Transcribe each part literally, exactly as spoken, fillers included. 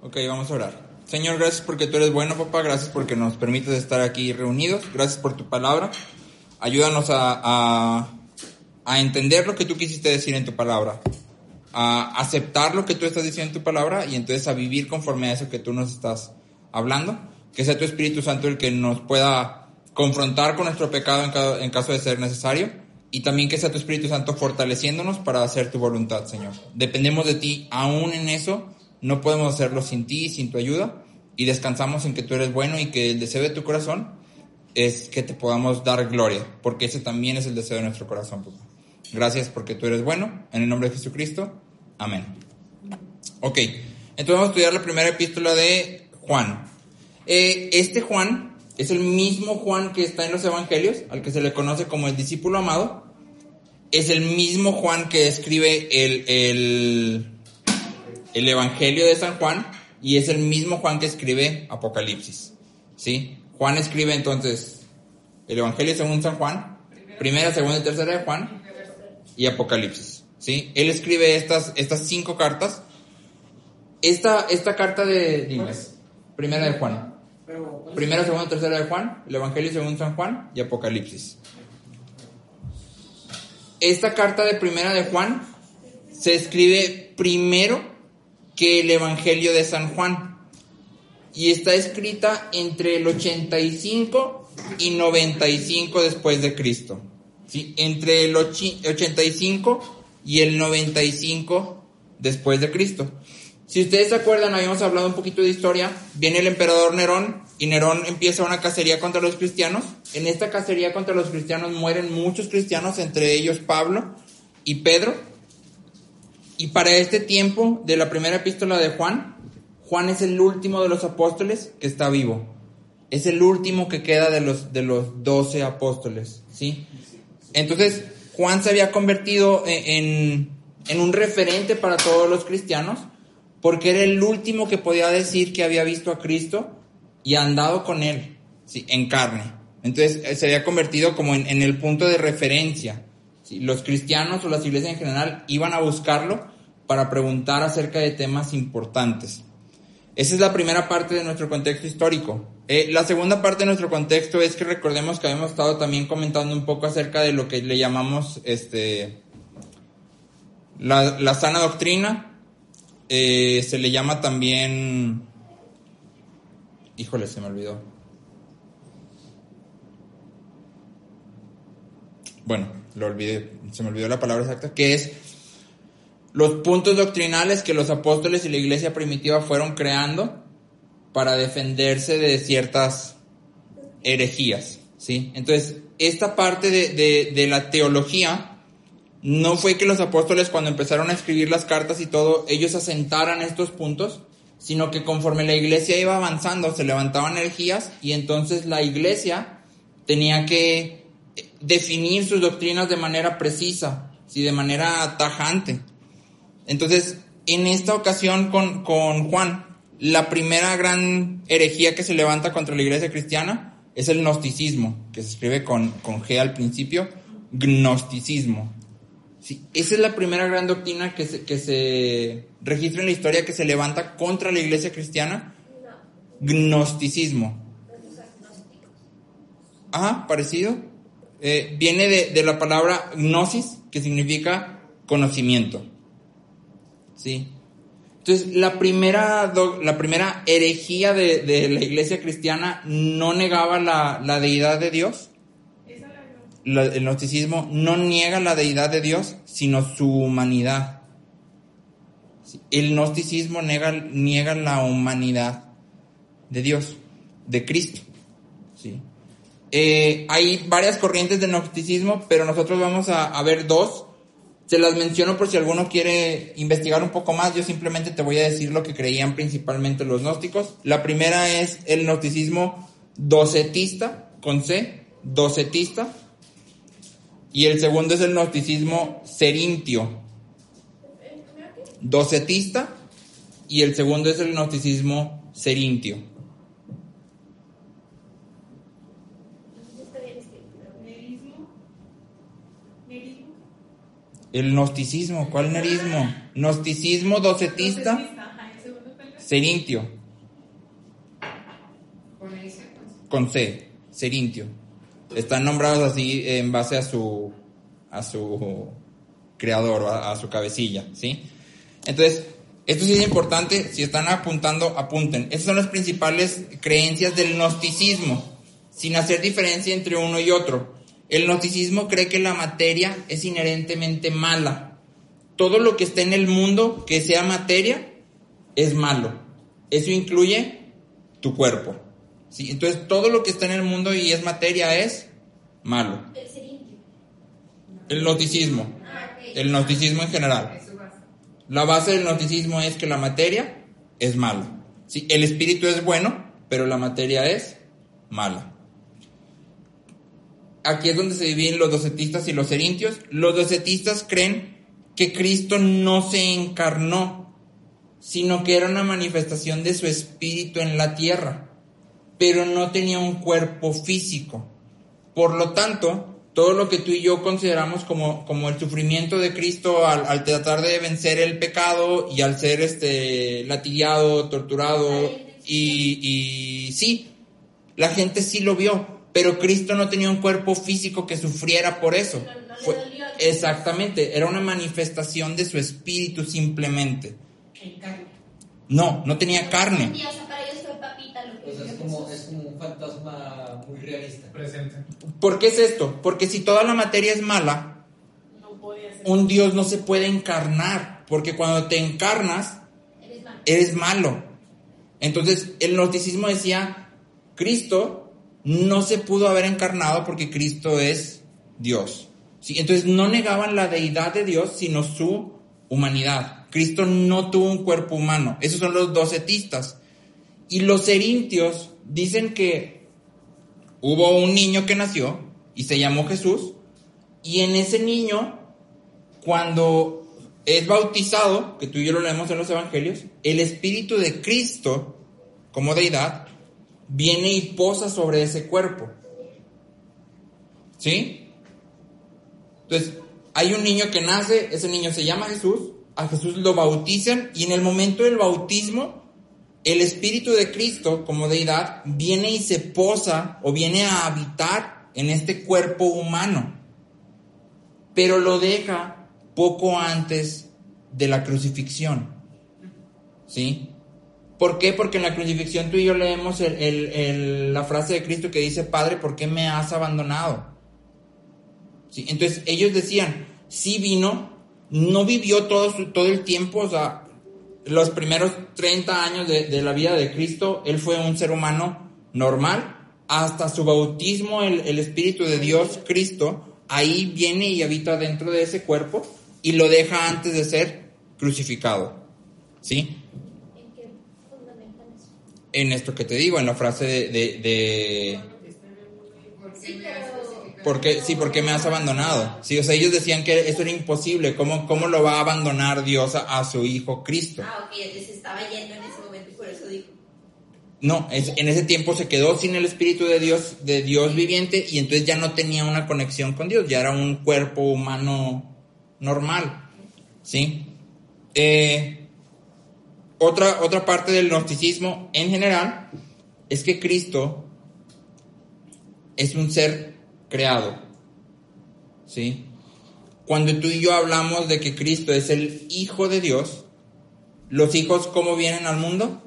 Ok, vamos a orar. Señor, gracias porque tú eres bueno, papá. Gracias porque nos permites estar aquí reunidos. Gracias por tu palabra. Ayúdanos a, a, a entender lo que tú quisiste decir en tu palabra, a aceptar lo que tú estás diciendo en tu palabra y entonces a vivir conforme a eso que tú nos estás hablando. Que sea tu Espíritu Santo el que nos pueda confrontar con nuestro pecado en, cada, en caso de ser necesario, y también que sea tu Espíritu Santo fortaleciéndonos para hacer tu voluntad, Señor. Dependemos de ti aún en eso. No podemos hacerlo sin ti, sin tu ayuda, y descansamos en que tú eres bueno y que el deseo de tu corazón es que te podamos dar gloria, porque ese también es el deseo de nuestro corazón, papá. Gracias porque tú eres bueno, en el nombre de Jesucristo, amén. Ok, entonces vamos a estudiar la primera epístola de Juan. Eh, este Juan es el mismo Juan que está en los evangelios, al que se le conoce como el discípulo amado. Es el mismo Juan que escribe el... el el Evangelio de San Juan, y es el mismo Juan que escribe Apocalipsis, ¿sí? Juan escribe entonces el Evangelio según San Juan, primera, segunda y tercera de Juan, y Apocalipsis, ¿sí? Él escribe estas, estas cinco cartas. Esta, esta carta de, dime, primera de Juan, primera, segunda y tercera de Juan, el Evangelio según San Juan y Apocalipsis. Esta carta de primera de Juan se escribe primero que el Evangelio de San Juan, y está escrita entre el ochenta y cinco y noventa y cinco después de Cristo, ¿sí? Entre el ochenta y cinco y el noventa y cinco después de Cristo. Si ustedes se acuerdan, habíamos hablado un poquito de historia. Viene el emperador Nerón, y Nerón empieza una cacería contra los cristianos. En esta cacería contra los cristianos mueren muchos cristianos, entre ellos Pablo y Pedro. Y para este tiempo de la primera epístola de Juan, Juan es el último de los apóstoles que está vivo. Es el último que queda de los, de los doce apóstoles, ¿sí? Entonces, Juan se había convertido en, en un referente para todos los cristianos, porque era el último que podía decir que había visto a Cristo y andado con él, ¿sí? En carne. Entonces, se había convertido como en, en el punto de referencia. Los cristianos o las iglesias en general iban a buscarlo para preguntar acerca de temas importantes. Esa es la primera parte de nuestro contexto histórico. Eh, la segunda parte de nuestro contexto es que recordemos que habíamos estado también comentando un poco acerca de lo que le llamamos este, la, la sana doctrina. Eh, se le llama también... Híjole, se me olvidó. Bueno, lo olvidé, se me olvidó la palabra exacta, que es los puntos doctrinales que los apóstoles y la iglesia primitiva fueron creando para defenderse de ciertas herejías, ¿sí? Entonces, esta parte de, de, de la teología no fue que los apóstoles, cuando empezaron a escribir las cartas y todo, ellos asentaran estos puntos, sino que conforme la iglesia iba avanzando, se levantaban herejías, y entonces la iglesia tenía que definir sus doctrinas de manera precisa, ¿sí? De manera tajante. Entonces, en esta ocasión con, con Juan, la primera gran herejía que se levanta contra la iglesia cristiana es el gnosticismo, que se escribe con, con G al principio, gnosticismo. Sí, esa es la primera gran doctrina que se, que se registra en la historia que se levanta contra la iglesia cristiana, gnosticismo. Ajá, parecido. Eh, viene de, de la palabra gnosis, que significa conocimiento, ¿sí? Entonces, la primera, do, la primera herejía de, de la iglesia cristiana no negaba la, la deidad de Dios. La, el gnosticismo no niega la deidad de Dios, sino su humanidad. ¿Sí? El gnosticismo niega, niega la humanidad de Dios, de Cristo, ¿sí? Eh, hay varias corrientes de gnosticismo, pero nosotros vamos a, a ver dos. Se las menciono por si alguno quiere investigar un poco más. Yo simplemente te voy a decir lo que creían principalmente los gnósticos. La primera es el gnosticismo docetista, con C, docetista. Y el segundo es el gnosticismo serintio, docetista. Y el segundo es el gnosticismo serintio. El gnosticismo, ¿cuál nerismo? Gnosticismo docetista, Cerintio. Con ese, Con C, Cerintio. Están nombrados así en base a su a su creador, a, a su cabecilla, ¿sí? Entonces, esto sí es importante, si están apuntando, apunten. Estas son las principales creencias del gnosticismo, sin hacer diferencia entre uno y otro. El gnosticismo cree que la materia es inherentemente mala. Todo lo que esté en el mundo que sea materia es malo. Eso incluye tu cuerpo, ¿sí? Entonces, todo lo que está en el mundo y es materia es malo. El gnosticismo. El gnosticismo en general. La base del gnosticismo es que la materia es mala. ¿Sí? El espíritu es bueno, pero la materia es mala. Aquí es donde se dividen los docetistas y los cerintios. Los docetistas creen que Cristo no se encarnó, sino que era una manifestación de su espíritu en la tierra, pero no tenía un cuerpo físico. Por lo tanto, todo lo que tú y yo consideramos como, como el sufrimiento de Cristo al, al tratar de vencer el pecado y al ser este latigado, torturado, y, y sí, la gente sí lo vio, pero Cristo no tenía un cuerpo físico que sufriera por eso. Fue, exactamente, era una manifestación de su espíritu simplemente. No, no tenía carne. Pues es como, es como un fantasma muy realista. Presente. ¿Por qué es esto? Porque si toda la materia es mala, un Dios no se puede encarnar, porque cuando te encarnas, eres malo. Entonces, el gnosticismo decía, Cristo no se pudo haber encarnado porque Cristo es Dios. ¿Sí? Entonces, no negaban la deidad de Dios, sino su humanidad. Cristo no tuvo un cuerpo humano. Esos son los docetistas. Y los cerintios dicen que hubo un niño que nació y se llamó Jesús, y en ese niño, cuando es bautizado, que tú y yo lo leemos en los evangelios, el Espíritu de Cristo, como deidad, viene y posa sobre ese cuerpo. ¿Sí? Entonces, hay un niño que nace, ese niño se llama Jesús, a Jesús lo bautizan, y en el momento del bautismo, el Espíritu de Cristo, como deidad, viene y se posa o viene a habitar en este cuerpo humano, pero lo deja poco antes de la crucifixión. ¿Sí? ¿Por qué? Porque en la crucifixión tú y yo leemos el, el, el, la frase de Cristo que dice, Padre, ¿por qué me has abandonado? ¿Sí? Entonces ellos decían, sí vino, no vivió todo, su, todo el tiempo, o sea, los primeros treinta años de, de la vida de Cristo, Él fue un ser humano normal, hasta su bautismo, el, el Espíritu de Dios, Cristo, ahí viene y habita dentro de ese cuerpo y lo deja antes de ser crucificado. ¿Sí? ¿En qué fundamentan eso? En esto que te digo, en la frase de... de, de Sí, pero... porque, sí, ¿por qué me has abandonado? Sí, o sea, ellos decían que eso era imposible. ¿Cómo, cómo lo va a abandonar Dios a, a su Hijo Cristo? Ah, ok, entonces estaba yendo en ese momento y por eso dijo. No, es, en ese tiempo se quedó sin el Espíritu de Dios, de Dios viviente, y entonces ya no tenía una conexión con Dios, ya era un cuerpo humano normal. ¿Sí? Eh, otra, otra parte del gnosticismo en general es que Cristo es un ser creado. ¿Sí? Cuando tú y yo hablamos de que Cristo es el Hijo de Dios, ¿los hijos cómo vienen al mundo?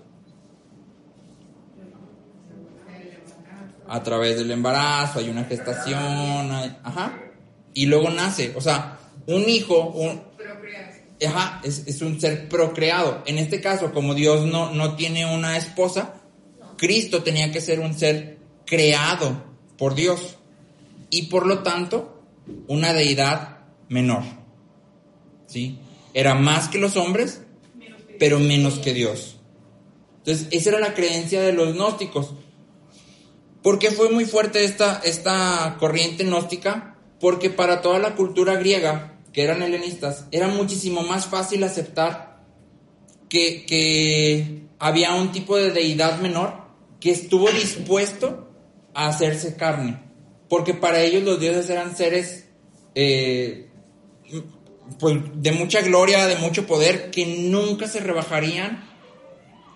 A través del embarazo, hay una gestación, hay, ajá, y luego nace. O sea, un hijo, un, ajá, es, es un ser procreado. En este caso, como Dios no, no tiene una esposa, Cristo tenía que ser un ser creado por Dios. Y por lo tanto, una deidad menor. ¿Sí? Era más que los hombres, pero menos que Dios. Entonces, esa era la creencia de los gnósticos. ¿Por qué fue muy fuerte esta, esta corriente gnóstica? Porque para toda la cultura griega, que eran helenistas, era muchísimo más fácil aceptar que, que había un tipo de deidad menor que estuvo dispuesto a hacerse carne. Porque para ellos los dioses eran seres eh, pues, de mucha gloria, de mucho poder, que nunca se rebajarían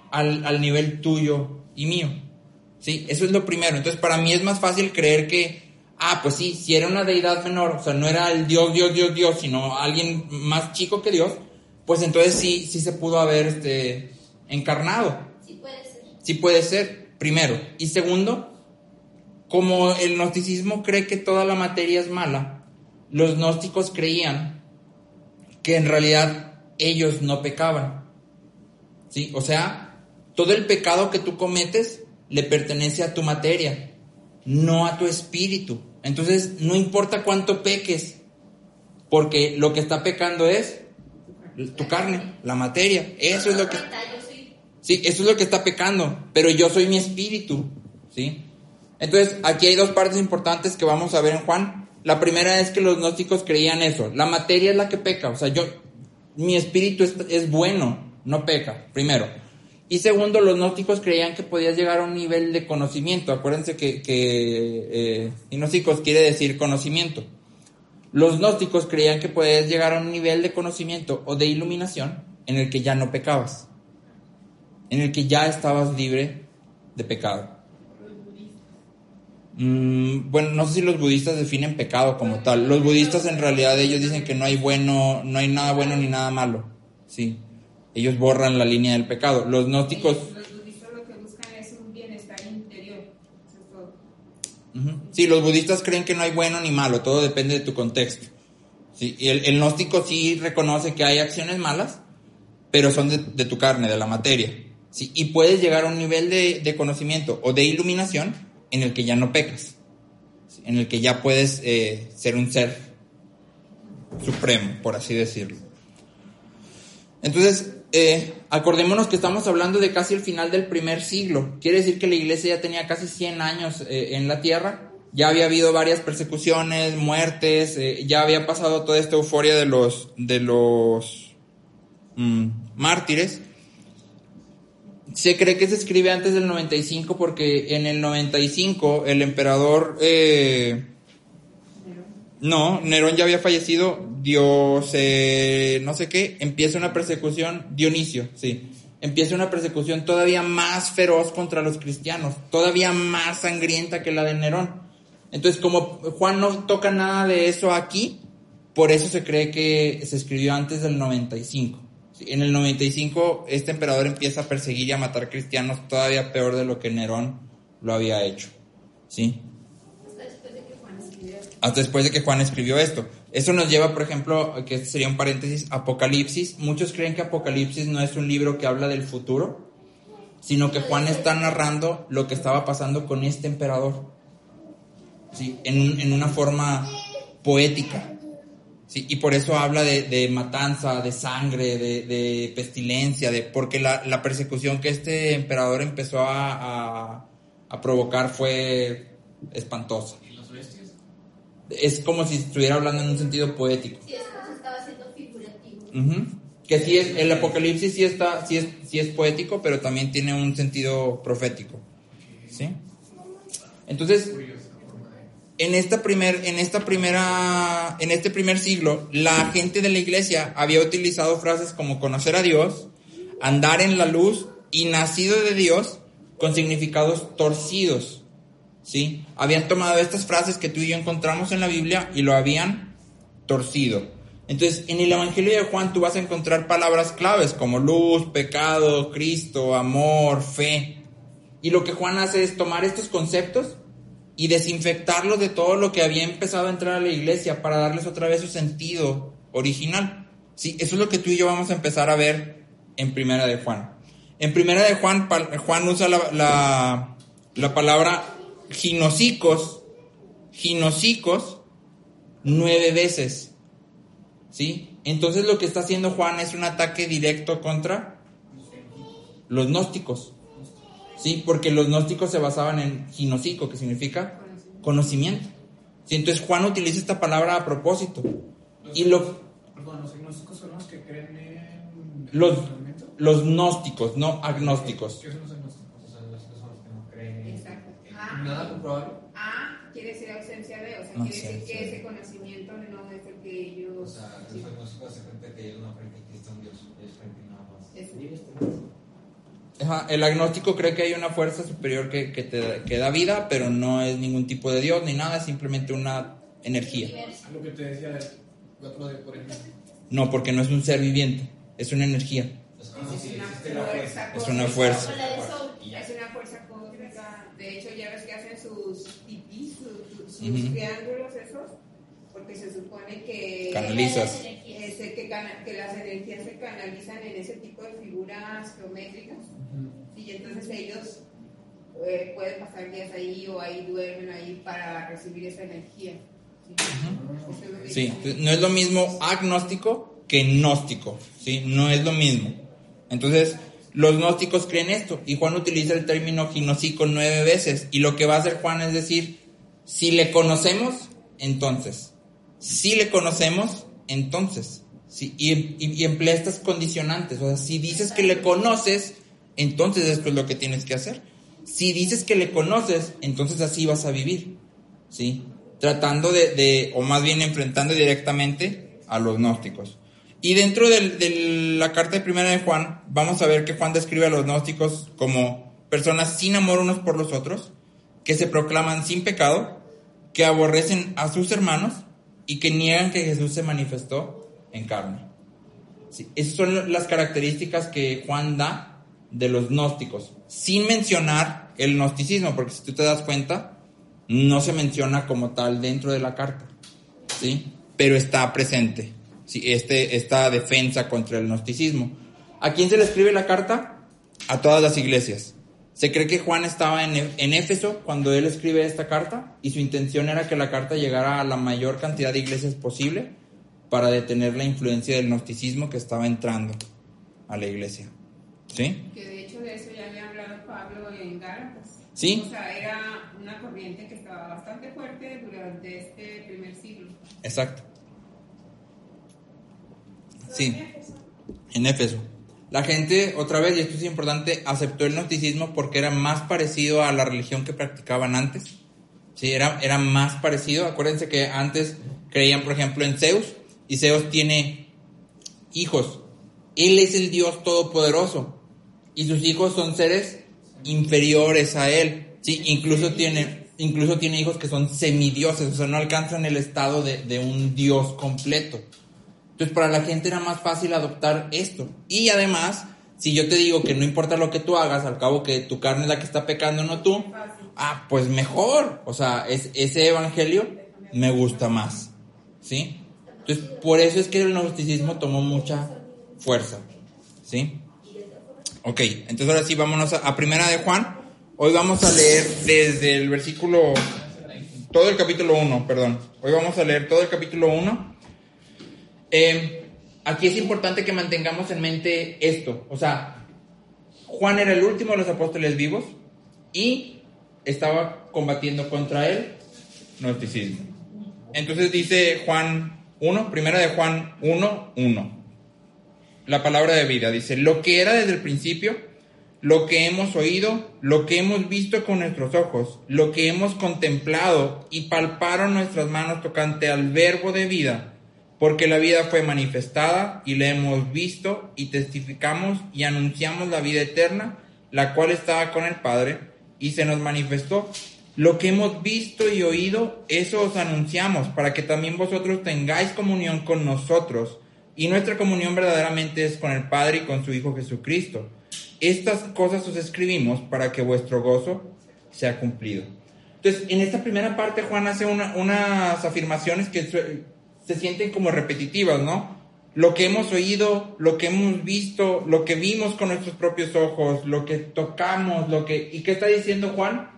al, al nivel tuyo y mío. ¿Sí? Eso es lo primero. Entonces, para mí es más fácil creer que, ah, pues sí, si era una deidad menor, o sea, no era el Dios, Dios, Dios, Dios, sino alguien más chico que Dios, pues entonces sí, sí se pudo haber este, encarnado. Sí puede ser. Sí puede ser, primero. Y segundo, como el gnosticismo cree que toda la materia es mala, los gnósticos creían que en realidad ellos no pecaban. ¿Sí? O sea, todo el pecado que tú cometes le pertenece a tu materia, no a tu espíritu. Entonces, no importa cuánto peques, porque lo que está pecando es tu carne, la materia. Eso es lo que... Sí, eso es lo que está pecando, pero yo soy mi espíritu, ¿sí? Entonces, aquí hay dos partes importantes que vamos a ver en Juan. La primera es que los gnósticos creían eso, la materia es la que peca, o sea, yo, mi espíritu es, es bueno, no peca, primero. Y segundo, los gnósticos creían que podías llegar a un nivel de conocimiento. Acuérdense que, que eh, gnósticos quiere decir conocimiento. Los gnósticos creían que podías llegar a un nivel de conocimiento o de iluminación en el que ya no pecabas, en el que ya estabas libre de pecado. Mm, bueno, no sé si los budistas definen pecado como tal. Los budistas en realidad ellos dicen que no hay bueno, no hay nada bueno ni nada malo. Sí, ellos borran la línea del pecado. Los gnósticos... Los budistas lo que buscan es un bienestar interior. Eso es todo. Uh-huh. Sí, los budistas creen que no hay bueno ni malo, todo depende de tu contexto. Sí, y el, el gnóstico sí reconoce que hay acciones malas, pero son de, de tu carne, de la materia. Sí, y puedes llegar a un nivel de, de conocimiento o de iluminación en el que ya no pecas, ¿sí? En el que ya puedes eh, ser un ser supremo, por así decirlo. Entonces, eh, acordémonos que estamos hablando de casi el final del primer siglo. Quiere decir que la iglesia ya tenía casi cien años eh, en la tierra. Ya había habido varias persecuciones, muertes, eh, ya había pasado toda esta euforia de los, de los mm, mártires. Se cree que se escribe antes del noventa y cinco porque en el noventa y cinco el emperador... Eh, no, Nerón ya había fallecido, Dios, eh, no sé qué, empieza una persecución, Dionisio, sí, empieza una persecución todavía más feroz contra los cristianos, todavía más sangrienta que la de Nerón. Entonces, como Juan no toca nada de eso aquí, por eso se cree que se escribió antes del noventa y cinco. En el noventa y cinco este emperador empieza a perseguir y a matar cristianos todavía peor de lo que Nerón lo había hecho, ¿sí? Hasta después de que Juan escribió. Hasta después de que Juan escribió esto. Eso nos lleva, por ejemplo, que este sería un paréntesis, Apocalipsis. Muchos creen que Apocalipsis no es un libro que habla del futuro, sino que Juan está narrando lo que estaba pasando con este emperador, ¿sí? En, en una forma poética. Sí, y por eso habla de, de matanza, de sangre, de, de pestilencia, de porque la, la persecución que este emperador empezó a, a, a provocar fue espantosa. ¿Y las bestias? Es como si estuviera hablando en un sentido poético. Sí, eso se estaba haciendo figurativo. Uh-huh. Que sí es, el Apocalipsis sí está, sí es, sí es poético, pero también tiene un sentido profético. ¿Sí? Entonces, en esta primer, en esta primera, en este primer siglo, la gente de la iglesia había utilizado frases como conocer a Dios, andar en la luz y nacido de Dios con significados torcidos, ¿sí? Habían tomado estas frases que tú y yo encontramos en la Biblia y lo habían torcido. Entonces, en el Evangelio de Juan tú vas a encontrar palabras claves como luz, pecado, Cristo, amor, fe. Y lo que Juan hace es tomar estos conceptos y desinfectarlos de todo lo que había empezado a entrar a la iglesia para darles otra vez su sentido original. Sí, eso es lo que tú y yo vamos a empezar a ver en Primera de Juan. En Primera de Juan, Juan usa la, la, la palabra ginocicos, ginocicos, nueve veces. ¿Sí? Entonces lo que está haciendo Juan es un ataque directo contra los gnósticos. Sí, porque los gnósticos se basaban en ginocico, que significa conocimiento. Sí, entonces Juan utiliza esta palabra a propósito. Los, y lo, perdón, los gnósticos son los que creen en los, el movimiento. los gnósticos, no agnósticos. ¿Qué son los agnósticos? O sea, las personas que no creen Exacto. en Ah. nada comprobable. A quiere decir ausencia de, o sea, No, quiere sí, decir sí. que ese conocimiento no es el que ellos... O sea, los agnósticos se cuenta que ellos no creen que exista un Dios, ellos creen que nada más. Es- Dios está. Ajá, el agnóstico cree que hay una fuerza superior que, que te que da vida, pero no es ningún tipo de Dios ni nada, es simplemente una energía. A lo que te decía el otro día, por ejemplo. No, porque no es un ser viviente, es una energía. Es como si Es una existe la fuerza. Es una fuerza. Como la de Soul. Y ya. Es una fuerza cósmica. De hecho, ya ves que hacen sus pipís, sus, sus, sus Ujú. triángulos esos, porque se supone que, Canalizas. es el que, cana- que las energías se canalizan en ese tipo de figuras geométricas. Y entonces ellos eh, pueden pasar días ahí o ahí duermen ahí para recibir esa energía. Sí. Eso es lo que Sí, dicen. entonces, no es lo mismo agnóstico que gnóstico, ¿sí? No es lo mismo. Entonces, los gnósticos creen esto, y Juan utiliza el término gnóstico nueve veces, y lo que va a hacer Juan es decir, si le conocemos, entonces. Si le conocemos, entonces. Sí, y, y, y emplea estas condicionantes, o sea, si dices que le conoces, entonces esto es lo que tienes que hacer. Si dices que le conoces, entonces así vas a vivir, ¿sí? Tratando de, de, o más bien enfrentando directamente a los gnósticos. Y dentro del- de la carta de primera de Juan, vamos a ver que Juan describe a los gnósticos como personas sin amor unos por los otros, que se proclaman sin pecado, que aborrecen a sus hermanos y que niegan que Jesús se manifestó en carne. Sí, esas son las características que Juan da de los gnósticos, sin mencionar el gnosticismo, porque si tú te das cuenta, no se menciona como tal dentro de la carta, ¿sí? Pero está presente, ¿sí? Este, esta defensa contra el gnosticismo. ¿A quién se le escribe la carta? A todas las iglesias. Se cree que Juan estaba en, en Éfeso cuando él escribe esta carta, y su intención era que la carta llegara a la mayor cantidad de iglesias posible para detener la influencia del gnosticismo que estaba entrando a la iglesia. ¿Sí? Que de hecho de eso ya había hablado Pablo en Gálatas. Sí. O sea, era una corriente que estaba bastante fuerte durante este primer siglo. Exacto. Sí, en Éfeso. La gente, otra vez, y esto es importante, aceptó el gnosticismo porque era más parecido a la religión que practicaban antes. Sí, era, era más parecido. Acuérdense que antes creían, por ejemplo, en Zeus, y Zeus tiene hijos. Él es el Dios todopoderoso, y sus hijos son seres inferiores a él. Sí, incluso tiene, incluso tiene hijos que son semidioses, o sea, no alcanzan el estado de, de un Dios completo. Entonces, para la gente era más fácil adoptar esto. Y además, si yo te digo que no importa lo que tú hagas, al cabo que tu carne es la que está pecando, no tú, ah, pues mejor. O sea, es, ese evangelio me gusta más, ¿sí? Entonces, por eso es que el gnosticismo tomó mucha fuerza, ¿sí? Ok, entonces ahora sí, vámonos a, a Primera de Juan. Hoy vamos a leer desde el versículo, todo el capítulo uno, perdón. Hoy vamos a leer todo el capítulo uno. Eh, aquí es importante que mantengamos en mente esto. O sea, Juan era el último de los apóstoles vivos y estaba combatiendo contra el gnosticismo. Entonces dice Juan uno, primera de Juan uno, uno. La palabra de vida dice: lo que era desde el principio, lo que hemos oído, lo que hemos visto con nuestros ojos, lo que hemos contemplado y palparon nuestras manos tocante al verbo de vida. Porque la vida fue manifestada y la hemos visto y testificamos y anunciamos la vida eterna, la cual estaba con el Padre y se nos manifestó. Lo que hemos visto y oído, eso os anunciamos, para que también vosotros tengáis comunión con nosotros. Y nuestra comunión verdaderamente es con el Padre y con su Hijo Jesucristo. Estas cosas os escribimos para que vuestro gozo sea cumplido. Entonces, en esta primera parte Juan hace una, unas afirmaciones que se sienten como repetitivas, ¿no? Lo que hemos oído, lo que hemos visto, lo que vimos con nuestros propios ojos, lo que tocamos, lo que... ¿Y qué está diciendo Juan?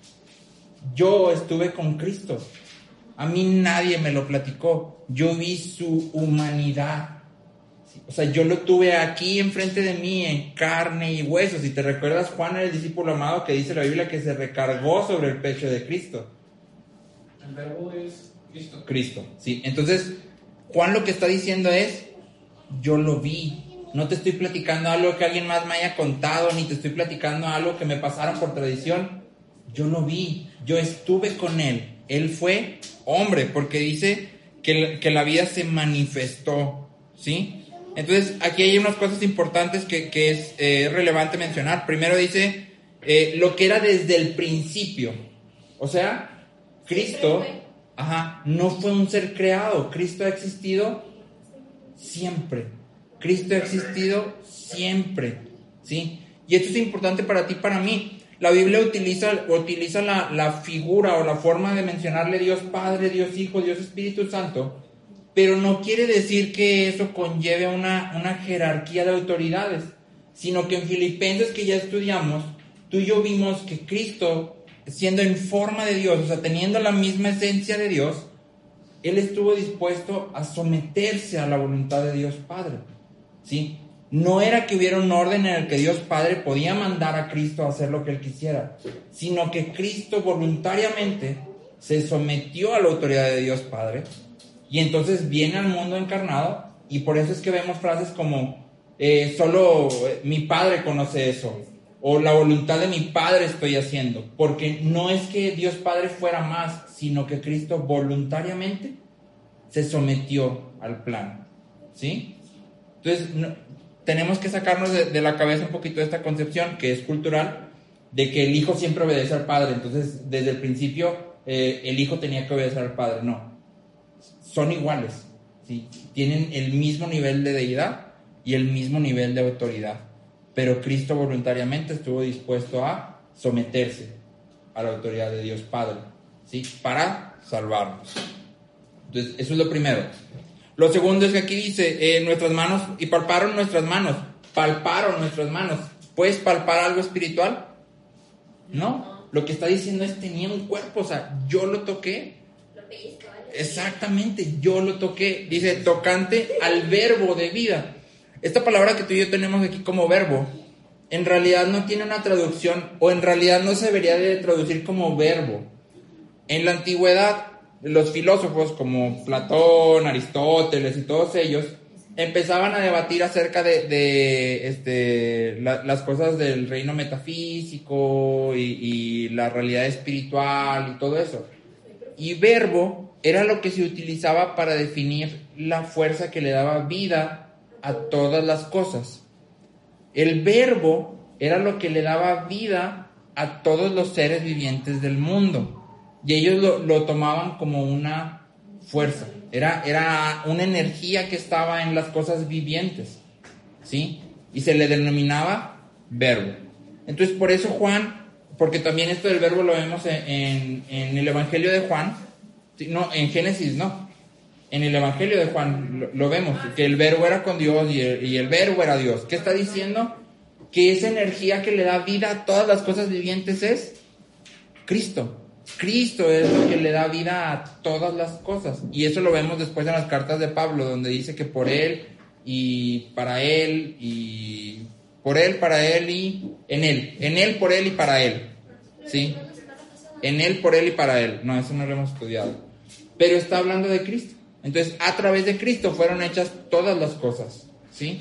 Yo estuve con Cristo. A mí nadie me lo platicó. Yo vi su humanidad. O sea, yo lo tuve aquí enfrente de mí, en carne y huesos. Si te recuerdas, Juan era el discípulo amado que dice la Biblia que se recargó sobre el pecho de Cristo. El verbo es Cristo. Cristo, sí. Entonces, Juan lo que está diciendo es: yo lo vi. No te estoy platicando algo que alguien más me haya contado, ni te estoy platicando algo que me pasaron por tradición. Yo lo vi. Yo estuve con él. Él fue hombre, porque dice que, que la vida se manifestó, ¿sí? Entonces, aquí hay unas cosas importantes que, que es eh, relevante mencionar. Primero dice, eh, lo que era desde el principio. O sea, Cristo, ajá, no fue un ser creado. Cristo ha existido siempre. Cristo ha existido siempre, ¿sí? Y esto es importante para ti y para mí. La Biblia utiliza, utiliza la, la figura o la forma de mencionarle Dios Padre, Dios Hijo, Dios Espíritu Santo, pero no quiere decir que eso conlleve una, una jerarquía de autoridades, sino que en Filipenses, que ya estudiamos, tú y yo vimos que Cristo, siendo en forma de Dios, o sea, teniendo la misma esencia de Dios, Él estuvo dispuesto a someterse a la voluntad de Dios Padre, ¿sí? No era que hubiera un orden en el que Dios Padre podía mandar a Cristo a hacer lo que Él quisiera, sino que Cristo voluntariamente se sometió a la autoridad de Dios Padre, y entonces viene al mundo encarnado, y por eso es que vemos frases como, eh, solo mi Padre conoce eso, o la voluntad de mi Padre estoy haciendo, porque no es que Dios Padre fuera más, sino que Cristo voluntariamente se sometió al plan, ¿sí? Entonces, no, tenemos que sacarnos de, de la cabeza un poquito de esta concepción que es cultural, de que el hijo siempre obedece al padre. Entonces, desde el principio, eh, el hijo tenía que obedecer al padre. No, son iguales, ¿sí? Tienen el mismo nivel de deidad y el mismo nivel de autoridad. Pero Cristo voluntariamente estuvo dispuesto a someterse a la autoridad de Dios Padre, ¿sí? Para salvarnos. Entonces, eso es lo primero. Lo segundo es que aquí dice, eh, nuestras manos, y palparon nuestras manos, palparon nuestras manos. ¿Puedes palpar algo espiritual? No, lo que está diciendo es, tenía un cuerpo, o sea, yo lo toqué. Lo pellizcaba. Exactamente, yo lo toqué. Dice, tocante al verbo de vida. Esta palabra que tú y yo tenemos aquí como verbo, en realidad no tiene una traducción, o en realidad no se debería de traducir como verbo. En la antigüedad, los filósofos como Platón, Aristóteles y todos ellos empezaban a debatir acerca de, de este, la, las cosas del reino metafísico y, y la realidad espiritual y todo eso. Y verbo era lo que se utilizaba para definir la fuerza que le daba vida a todas las cosas. El verbo era lo que le daba vida a todos los seres vivientes del mundo. Y ellos lo, lo tomaban como una fuerza, era, era una energía que estaba en las cosas vivientes, ¿sí? Y se le denominaba verbo. Entonces, por eso Juan, porque también esto del verbo lo vemos en, en, en el Evangelio de Juan, no, en Génesis no, en el Evangelio de Juan lo, lo vemos, que el verbo era con Dios y el, y el verbo era Dios. ¿Qué está diciendo? Que esa energía que le da vida a todas las cosas vivientes es Cristo. Cristo es lo que le da vida a todas las cosas. Y eso lo vemos después en las cartas de Pablo, donde dice que por Él y para Él y por Él, para Él y en Él. En Él, por Él y para Él. ¿Sí? En Él, por Él y para Él. No, eso no lo hemos estudiado. Pero está hablando de Cristo. Entonces, a través de Cristo fueron hechas todas las cosas. ¿Sí?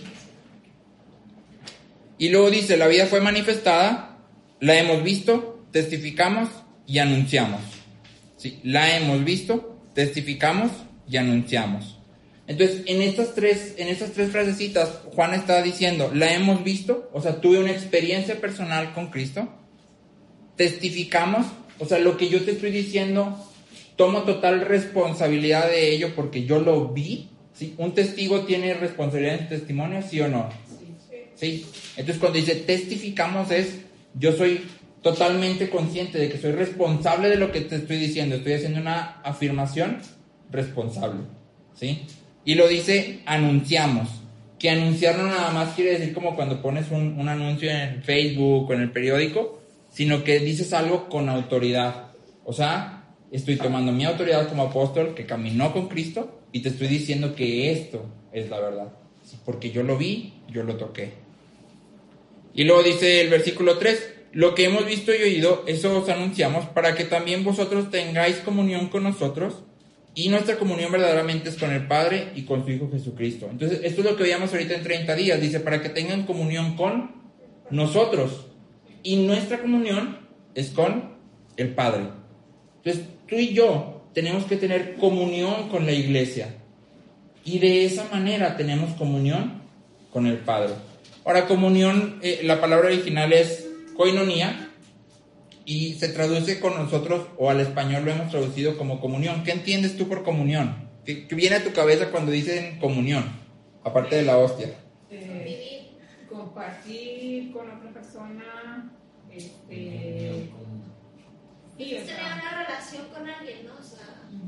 Y luego dice, la vida fue manifestada, la hemos visto, testificamos y anunciamos. Sí, la hemos visto, testificamos y anunciamos. Entonces, en estas tres, en estas tres frasecitas, Juan está diciendo, la hemos visto, o sea, tuve una experiencia personal con Cristo. Testificamos, o sea, lo que yo te estoy diciendo, tomo total responsabilidad de ello porque yo lo vi. ¿Sí? ¿Un testigo tiene responsabilidad en su testimonio, sí o no? Sí. Entonces, cuando dice testificamos es, yo soy totalmente consciente de que soy responsable de lo que te estoy diciendo. Estoy haciendo una afirmación responsable, ¿sí? Y lo dice anunciamos. Que anunciar no nada más quiere decir como cuando pones un, un anuncio en Facebook o en el periódico, sino que dices algo con autoridad. O sea, estoy tomando mi autoridad como apóstol que caminó con Cristo y te estoy diciendo que esto es la verdad. ¿Sí? Porque yo lo vi, yo lo toqué. Y luego dice el versículo tres, lo que hemos visto y oído, eso os anunciamos, para que también vosotros tengáis comunión con nosotros, y nuestra comunión verdaderamente es con el Padre y con su Hijo Jesucristo. Entonces, esto es lo que veíamos ahorita en treinta días, dice, para que tengan comunión con nosotros, y nuestra comunión es con el Padre. Entonces, tú y yo tenemos que tener comunión con la iglesia. Y de esa manera tenemos comunión con el Padre. Ahora, comunión, eh, la palabra original es koinonía y se traduce con nosotros, o al español lo hemos traducido como comunión. ¿Qué entiendes tú por comunión? ¿Qué, qué viene a tu cabeza cuando dicen comunión? Aparte de la hostia. Eh, compartir con otra persona, este, sí, o Tener sea, una relación con alguien, ¿no? O sea,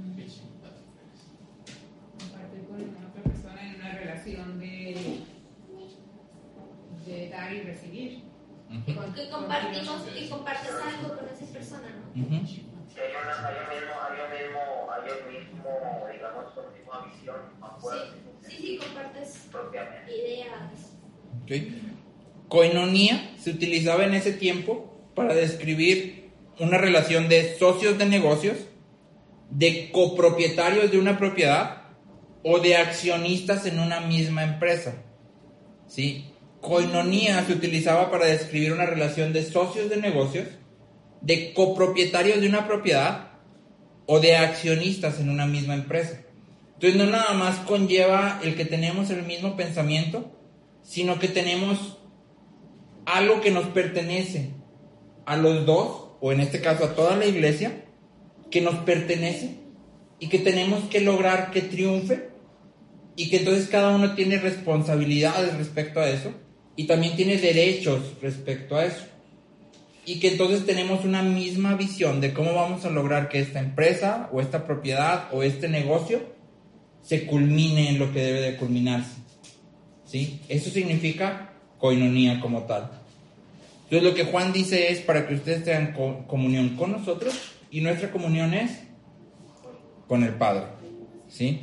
compartir con otra persona en una relación de, de dar y recibir. Uh-huh. que compartimos, que compartes algo con esa persona, ¿no? Uh-huh. Ellos mismo, ellos mismo, ellos mismo, digamos, con la misma visión, más fuerte. Sí, sí, sí, compartes Propiamente. ideas. Okay. Koinonía se utilizaba en ese tiempo para describir una relación de socios de negocios, de copropietarios de una propiedad o de accionistas en una misma empresa. ¿Sí? Koinonía se utilizaba para describir una relación de socios de negocios, de copropietarios de una propiedad o de accionistas en una misma empresa. Entonces no nada más conlleva el que tenemos el mismo pensamiento, sino que tenemos algo que nos pertenece a los dos, o en este caso a toda la iglesia, que nos pertenece y que tenemos que lograr que triunfe, y que entonces cada uno tiene responsabilidades respecto a eso y también tiene derechos respecto a eso, y que entonces tenemos una misma visión de cómo vamos a lograr que esta empresa o esta propiedad o este negocio se culmine en lo que debe de culminarse. ¿Sí? Eso significa koinonía como tal. Entonces lo que Juan dice es para que ustedes tengan co- comunión con nosotros, y nuestra comunión es con el Padre. ¿Sí?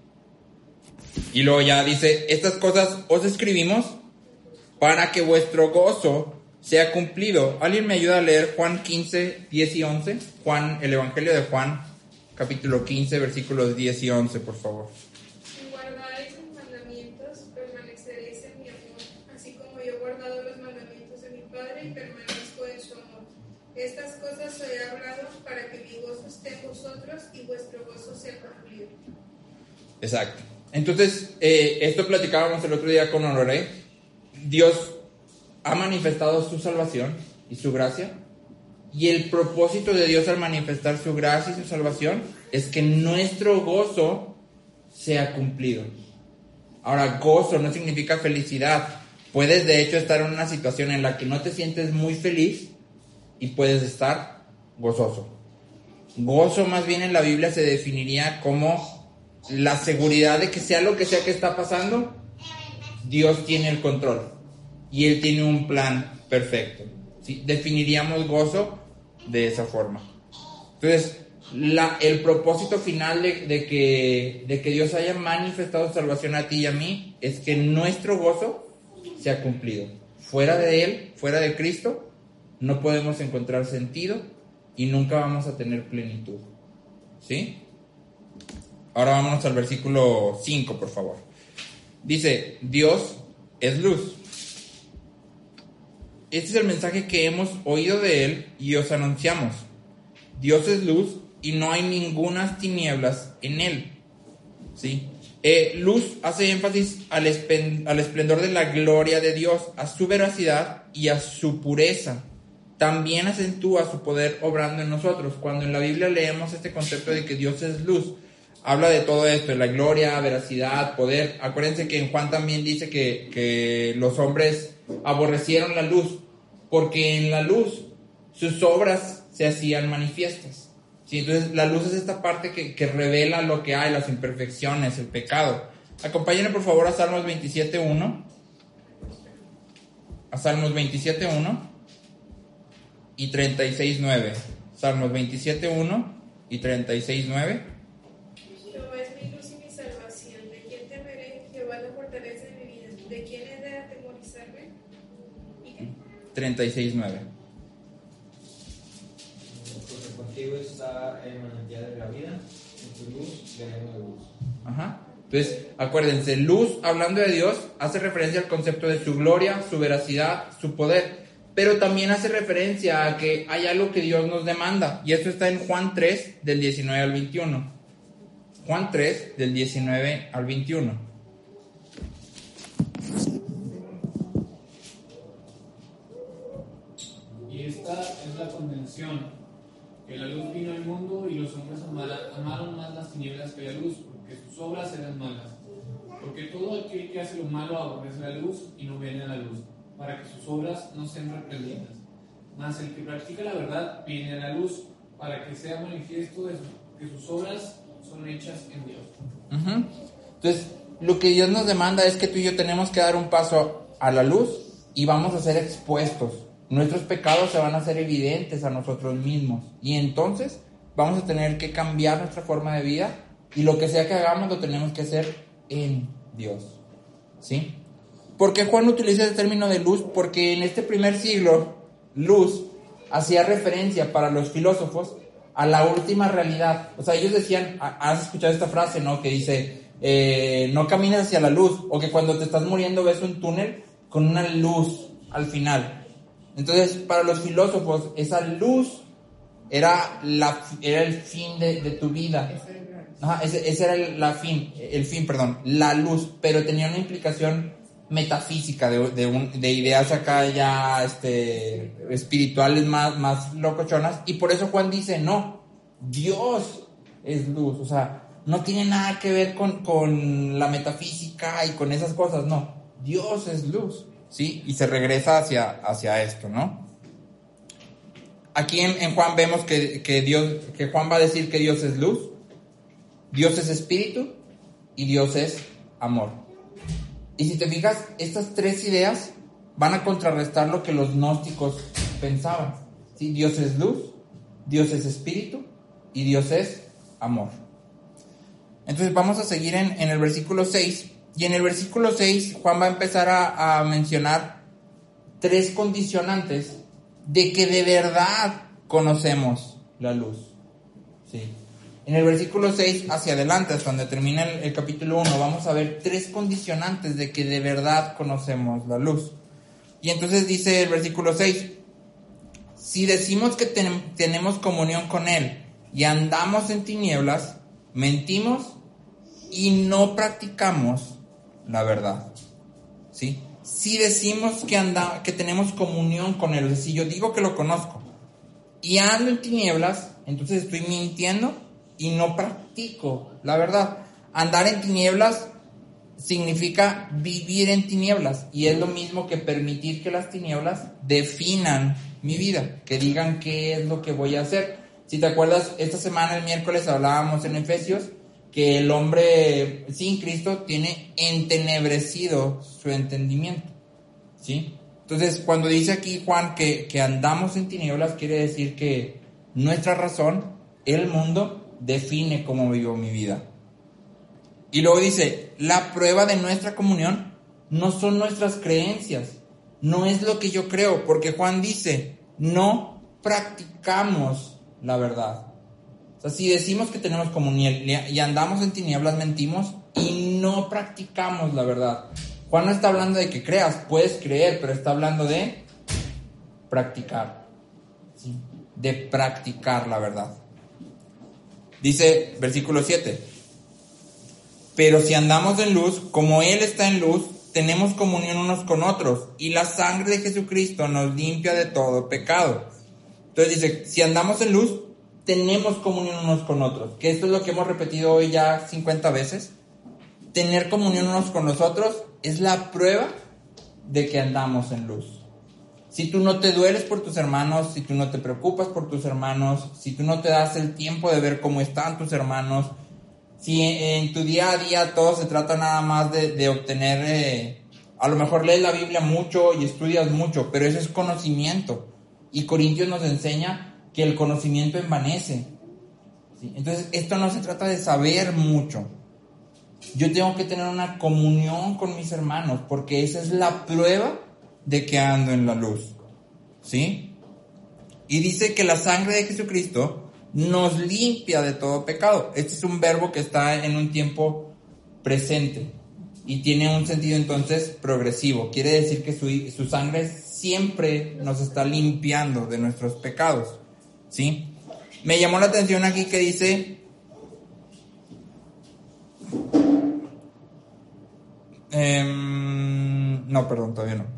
Y luego ya dice, estas cosas os escribimos para que vuestro gozo sea cumplido. ¿Alguien me ayuda a leer Juan quince, diez y once? Juan, el Evangelio de Juan, capítulo quince, versículos diez y once, por favor. Si guardaréis mis mandamientos, permaneceréis en mi amor, así como yo he guardado los mandamientos de mi Padre y permanezco en su amor. Estas cosas os he hablado para que mi gozo esté en vosotros y vuestro gozo sea cumplido. Exacto. Entonces, eh, esto platicábamos el otro día con Honoré. Dios ha manifestado su salvación y su gracia, y el propósito de Dios al manifestar su gracia y su salvación es que nuestro gozo sea cumplido. Ahora, gozo no significa felicidad. Puedes de hecho estar en una situación en la que no te sientes muy feliz y puedes estar gozoso. Gozo más bien en la Biblia se definiría como la seguridad de que sea lo que sea que está pasando, Dios tiene el control y Él tiene un plan perfecto. ¿Sí? Definiríamos gozo de esa forma. Entonces, la, el propósito final de, de, que, de que Dios haya manifestado salvación a ti y a mí es que nuestro gozo sea cumplido. Fuera de Él, fuera de Cristo, no podemos encontrar sentido y nunca vamos a tener plenitud. ¿Sí? Ahora vámonos al versículo cinco, por favor. Dice, Dios es luz. Este es el mensaje que hemos oído de Él y os anunciamos. Dios es luz y no hay ningunas tinieblas en Él. ¿Sí? Eh, luz hace énfasis al, espen- al esplendor de la gloria de Dios, a su veracidad y a su pureza. También acentúa su poder obrando en nosotros. Cuando en la Biblia leemos este concepto de que Dios es luz, habla de todo esto, de la gloria, veracidad, poder. Acuérdense que en Juan también dice que, que los hombres aborrecieron la luz, porque en la luz sus obras se hacían manifiestas. ¿Sí? Entonces la luz es esta parte que, que revela lo que hay, las imperfecciones, el pecado. Acompáñenme por favor a Salmos veintisiete uno. A Salmos veintisiete uno y treinta y seis nueve. Salmos veintisiete uno y treinta y seis nueve. Jehová es mi luz y mi salvación. ¿De quién temeré? Jehová la fortaleza de mi vida. ¿De quién he de atemorizarme? ¿Y qué? treinta y seis nueve. Porque contigo está el manantial de la vida, en tu luz veremos de luz. Ajá. Entonces, acuérdense, luz, hablando de Dios, hace referencia al concepto de su gloria, su veracidad, su poder, pero también hace referencia a que hay algo que Dios nos demanda, y esto está en Juan tres, del diecinueve al veintiuno. Juan tres, del diecinueve al veintiuno. Y esta es la convención, que la luz vino al mundo y los hombres amara- amaron más las tinieblas que la luz, porque sus obras eran malas. Porque todo aquel que hace lo malo aborrece la luz y no viene a la luz, para que sus obras no sean reprendidas. Mas el que practica la verdad viene a la luz, para que sea manifiesto de su- que sus obras son hechas en Dios. Uh-huh. Entonces, lo que Dios nos demanda es que tú y yo tenemos que dar un paso a la luz y vamos a ser expuestos. Nuestros pecados se van a hacer evidentes a nosotros mismos y entonces vamos a tener que cambiar nuestra forma de vida y lo que sea que hagamos lo tenemos que hacer en Dios. ¿Sí? ¿Por qué Juan utiliza el término de luz? Porque en este primer siglo, luz hacía referencia para los filósofos a la última realidad. O sea, ellos decían, has escuchado esta frase, ¿no? Que dice, eh, no camines hacia la luz, o que cuando te estás muriendo ves un túnel con una luz al final. Entonces, para los filósofos, esa luz era, la, era el fin de, de tu vida. Ajá, ese, ese era el, la fin, el fin, perdón, la luz, pero tenía una implicación metafísica de, de, un, de ideas acá ya este, espirituales más, más locochonas, y por eso Juan dice, no, Dios es luz, o sea, no tiene nada que ver con, con la metafísica y con esas cosas, no, Dios es luz, ¿sí? Y se regresa hacia, hacia esto, ¿no? Aquí en, en Juan vemos que, que, Dios, que Juan va a decir que Dios es luz, Dios es espíritu y Dios es amor. Y si te fijas, estas tres ideas van a contrarrestar lo que los gnósticos pensaban. ¿Sí? Dios es luz, Dios es espíritu y Dios es amor. Entonces vamos a seguir en, en el versículo seis. Y en el versículo seis Juan va a empezar a, a mencionar tres condicionantes de que de verdad conocemos la luz. ¿Sí? En el versículo seis hacia adelante, hasta donde termina el, el capítulo uno, vamos a ver tres condicionantes de que de verdad conocemos la luz. Y entonces dice el versículo seis, si decimos que ten, tenemos comunión con Él y andamos en tinieblas, mentimos y no practicamos la verdad. ¿Sí? Si decimos que, anda, que tenemos comunión con Él, o sea, si yo digo que lo conozco y ando en tinieblas, entonces estoy mintiendo y no practico la verdad. Andar en tinieblas significa vivir en tinieblas, y es lo mismo que permitir que las tinieblas definan mi vida, que digan qué es lo que voy a hacer. Si te acuerdas, esta semana, el miércoles, hablábamos en Efesios que el hombre sin Cristo tiene entenebrecido su entendimiento, ¿sí? Entonces, cuando dice aquí Juan que, que andamos en tinieblas, quiere decir que nuestra razón, el mundo, define cómo vivo mi vida. Y luego dice, la prueba de nuestra comunión no son nuestras creencias, no es lo que yo creo, porque Juan dice, no practicamos la verdad. O sea, si decimos que tenemos comunión y andamos en tinieblas, mentimos y no practicamos la verdad. Juan no está hablando de que creas, puedes creer, pero está hablando de practicar, ¿sí? De practicar la verdad. Dice versículo siete, pero si andamos en luz, como Él está en luz, tenemos comunión unos con otros, y la sangre de Jesucristo nos limpia de todo pecado. Entonces dice, si andamos en luz, tenemos comunión unos con otros, que esto es lo que hemos repetido hoy ya cincuenta veces. Tener comunión unos con los otros es la prueba de que andamos en luz. Si tú no te dueles por tus hermanos, si tú no te preocupas por tus hermanos, si tú no te das el tiempo de ver cómo están tus hermanos, si en, en tu día a día todo se trata nada más de, de obtener, eh, a lo mejor lees la Biblia mucho y estudias mucho, pero eso es conocimiento. Y Corintios nos enseña que el conocimiento envanece, ¿sí? Entonces, esto no se trata de saber mucho. Yo tengo que tener una comunión con mis hermanos, porque esa es la prueba de que ando en la luz, ¿sí? Y dice que la sangre de Jesucristo nos limpia de todo pecado. Este es un verbo que está en un tiempo presente y tiene un sentido entonces progresivo. Quiere decir que su, su sangre siempre nos está limpiando de nuestros pecados, ¿sí? Me llamó la atención aquí que dice Eh, no, perdón, todavía no.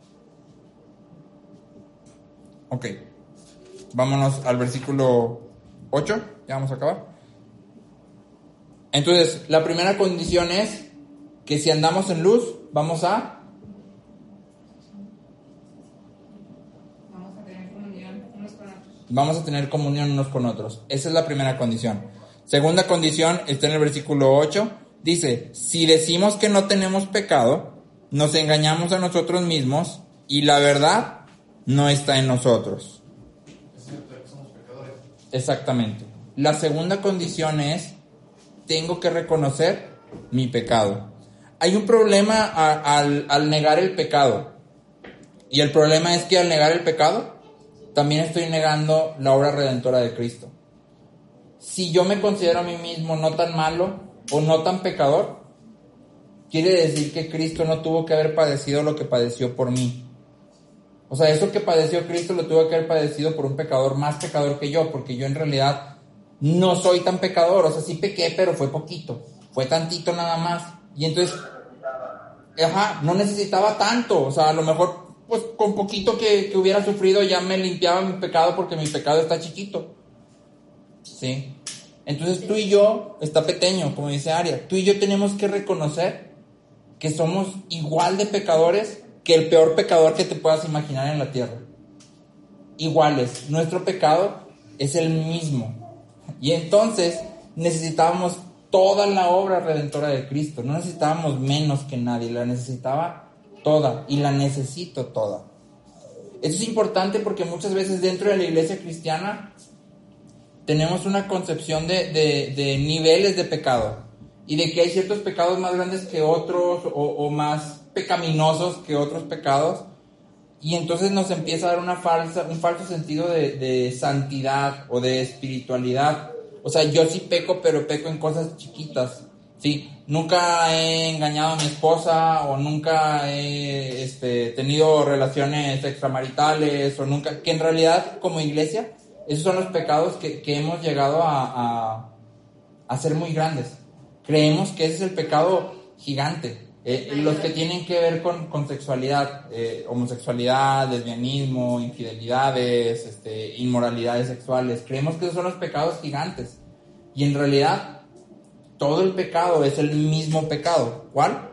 Ok. Vámonos al versículo ocho. Ya vamos a acabar. Entonces, la primera condición es que si andamos en luz, vamos a... Vamos a tener comunión unos con otros. Vamos a tener comunión unos con otros. Esa es la primera condición. Segunda condición está en el versículo ocho. Dice, si decimos que no tenemos pecado, nos engañamos a nosotros mismos y la verdad no está en nosotros. Es cierto que somos pecadores. Exactamente. La segunda condición es, tengo que reconocer mi pecado. Hay un problema a, al, al negar el pecado. Y el problema es que al negar el pecado, también estoy negando la obra redentora de Cristo. Si yo me considero a mí mismo no tan malo o no tan pecador, quiere decir que Cristo no tuvo que haber padecido lo que padeció por mí. O sea, eso que padeció Cristo lo tuvo que haber padecido por un pecador más pecador que yo, porque yo en realidad no soy tan pecador. O sea, sí pequé, pero fue poquito, fue tantito nada más. Y entonces, ajá, no necesitaba tanto. O sea, a lo mejor, pues con poquito que, que hubiera sufrido ya me limpiaba mi pecado, porque mi pecado está chiquito. ¿Sí? Entonces tú y yo, está pequeño, como dice Aria, tú y yo tenemos que reconocer que somos igual de pecadores que el peor pecador que te puedas imaginar en la tierra. Iguales, nuestro pecado es el mismo. Y entonces necesitábamos toda la obra redentora de Cristo. No necesitábamos menos que nadie, la necesitaba toda y la necesito toda. Eso es importante porque muchas veces dentro de la iglesia cristiana tenemos una concepción de, de, de niveles de pecado y de que hay ciertos pecados más grandes que otros o, o más pecaminosos que otros pecados, y entonces nos empieza a dar una falsa, un falso sentido de, de santidad o de espiritualidad. O sea, yo sí peco, pero peco en cosas chiquitas, ¿sí? Nunca he engañado a mi esposa, o nunca he este, tenido relaciones extramaritales, o nunca, que en realidad como iglesia esos son los pecados que, que hemos llegado a, a, a ser muy grandes. Creemos que ese es el pecado gigante. Eh, los que tienen que ver con, con sexualidad, eh, homosexualidad, lesbianismo, infidelidades, este, inmoralidades sexuales. Creemos que esos son los pecados gigantes. Y en realidad, todo el pecado es el mismo pecado. ¿Cuál?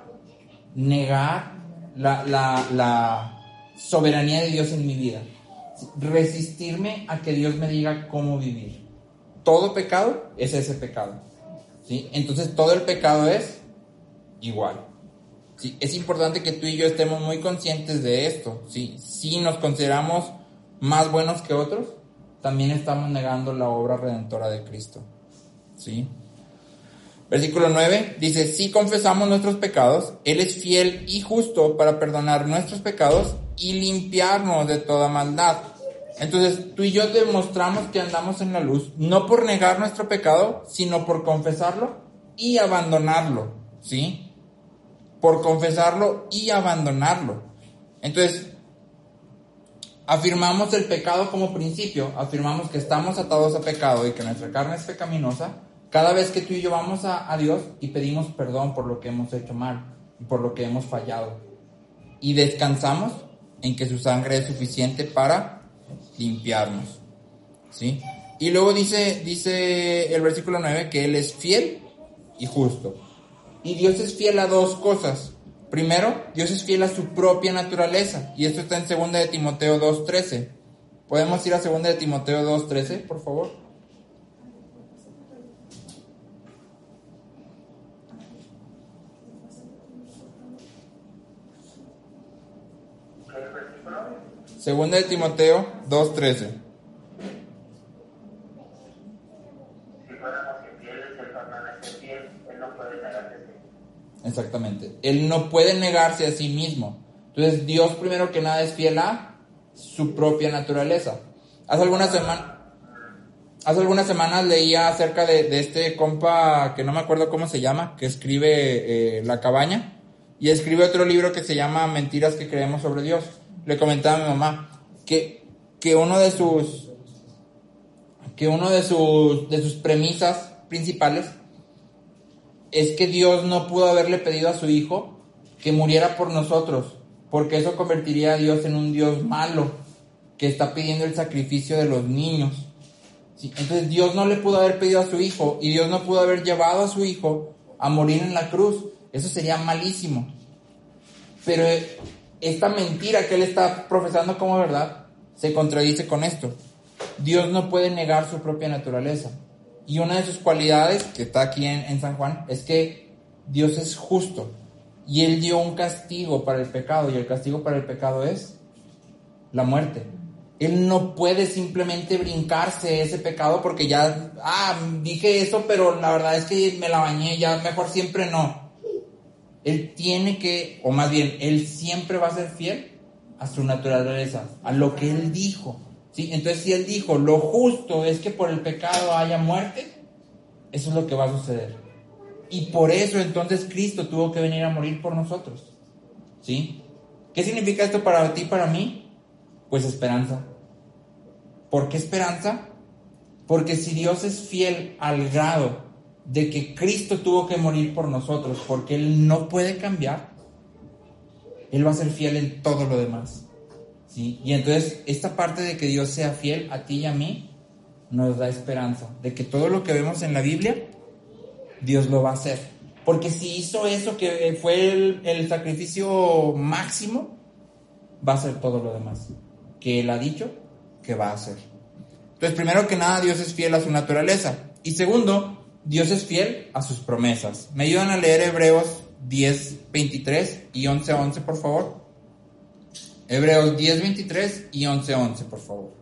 Negar la, la, la soberanía de Dios en mi vida. Resistirme a que Dios me diga cómo vivir. Todo pecado es ese pecado, ¿sí? Entonces todo el pecado es igual, ¿sí? Es importante que tú y yo estemos muy conscientes de esto, ¿sí? Si nos consideramos más buenos que otros, también estamos negando la obra redentora de Cristo, ¿sí? Versículo nueve dice, si confesamos nuestros pecados, Él es fiel y justo para perdonar nuestros pecados y limpiarnos de toda maldad. Entonces tú y yo demostramos que andamos en la luz, no por negar nuestro pecado, sino por confesarlo y abandonarlo, ¿sí? Por confesarlo y abandonarlo. Entonces, afirmamos el pecado como principio, afirmamos que estamos atados a pecado y que nuestra carne es pecaminosa, cada vez que tú y yo vamos a, a Dios y pedimos perdón por lo que hemos hecho mal y por lo que hemos fallado. Y descansamos en que su sangre es suficiente para limpiarnos, ¿sí? Y luego dice, dice el versículo nueve que Él es fiel y justo. Y Dios es fiel a dos cosas. Primero, Dios es fiel a su propia naturaleza. Y esto está en segunda de Timoteo dos trece. ¿Podemos ir a segunda de Timoteo dos trece, por favor? Segunda de Timoteo dos trece. Si fuéramos infieles, el permanece fiel, Él no puede negarse a sí. Exactamente. Él no puede negarse a sí mismo. Entonces, Dios primero que nada es fiel a su propia naturaleza. Hace algunas semanas, hace algunas semanas leía acerca de, de este compa que no me acuerdo cómo se llama, que escribe eh, La Cabaña, y escribe otro libro que se llama Mentiras que creemos sobre Dios. Le comentaba a mi mamá que, que uno de sus que uno de sus de sus premisas principales es que Dios no pudo haberle pedido a su hijo que muriera por nosotros, porque eso convertiría a Dios en un Dios malo, que está pidiendo el sacrificio de los niños. ¿Sí? Entonces Dios no le pudo haber pedido a su hijo, y Dios no pudo haber llevado a su hijo a morir en la cruz. Eso sería malísimo. Pero esta mentira que él está profesando como verdad se contradice con esto. Dios no puede negar su propia naturaleza. Y una de sus cualidades, que está aquí en, en San Juan, es que Dios es justo. Y Él dio un castigo para el pecado, y el castigo para el pecado es la muerte. Él no puede simplemente brincarse ese pecado porque ya, ah, dije eso, pero la verdad es que me la bañé, ya mejor siempre no. Él tiene que, o más bien, Él siempre va a ser fiel a su naturaleza, a lo que Él dijo. ¿Sí? Entonces, si Él dijo, lo justo es que por el pecado haya muerte, eso es lo que va a suceder. Y por eso entonces Cristo tuvo que venir a morir por nosotros. ¿Sí? ¿Qué significa esto para ti y para mí? Pues esperanza. ¿Por qué esperanza? Porque si Dios es fiel al grado de que Cristo tuvo que morir por nosotros, porque Él no puede cambiar, Él va a ser fiel en todo lo demás. ¿Sí? Y entonces esta parte de que Dios sea fiel a ti y a mí nos da esperanza de que todo lo que vemos en la Biblia Dios lo va a hacer, porque si hizo eso que fue el, el sacrificio máximo, va a hacer todo lo demás que Él ha dicho que va a hacer. Entonces, primero que nada, Dios es fiel a su naturaleza, y segundo, Dios es fiel a sus promesas. ¿Me ayudan a leer Hebreos diez, veintitrés y once, once, por favor? Hebreos diez, veintitrés y once, once, por favor.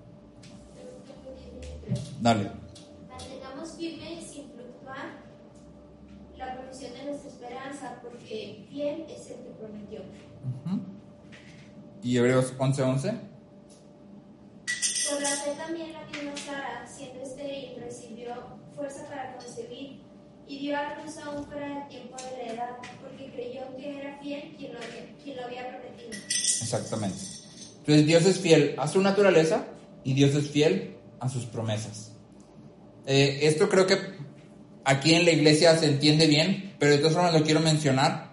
Dale. Mantengamos firme sin fluctuar la profesión de nuestra esperanza, porque fiel es el que prometió. Uh-huh. ¿Y Hebreos once, once? Por la fe también la misma Sara, siendo estéril, recibió fuerza para concebir y dio a luz aún fuera del tiempo de la edad, porque creyó que era fiel quien lo había, quien lo había prometido. Exactamente. Entonces Dios es fiel a su naturaleza y Dios es fiel a sus promesas. Eh, esto creo que aquí en la iglesia se entiende bien, pero de todas formas lo quiero mencionar.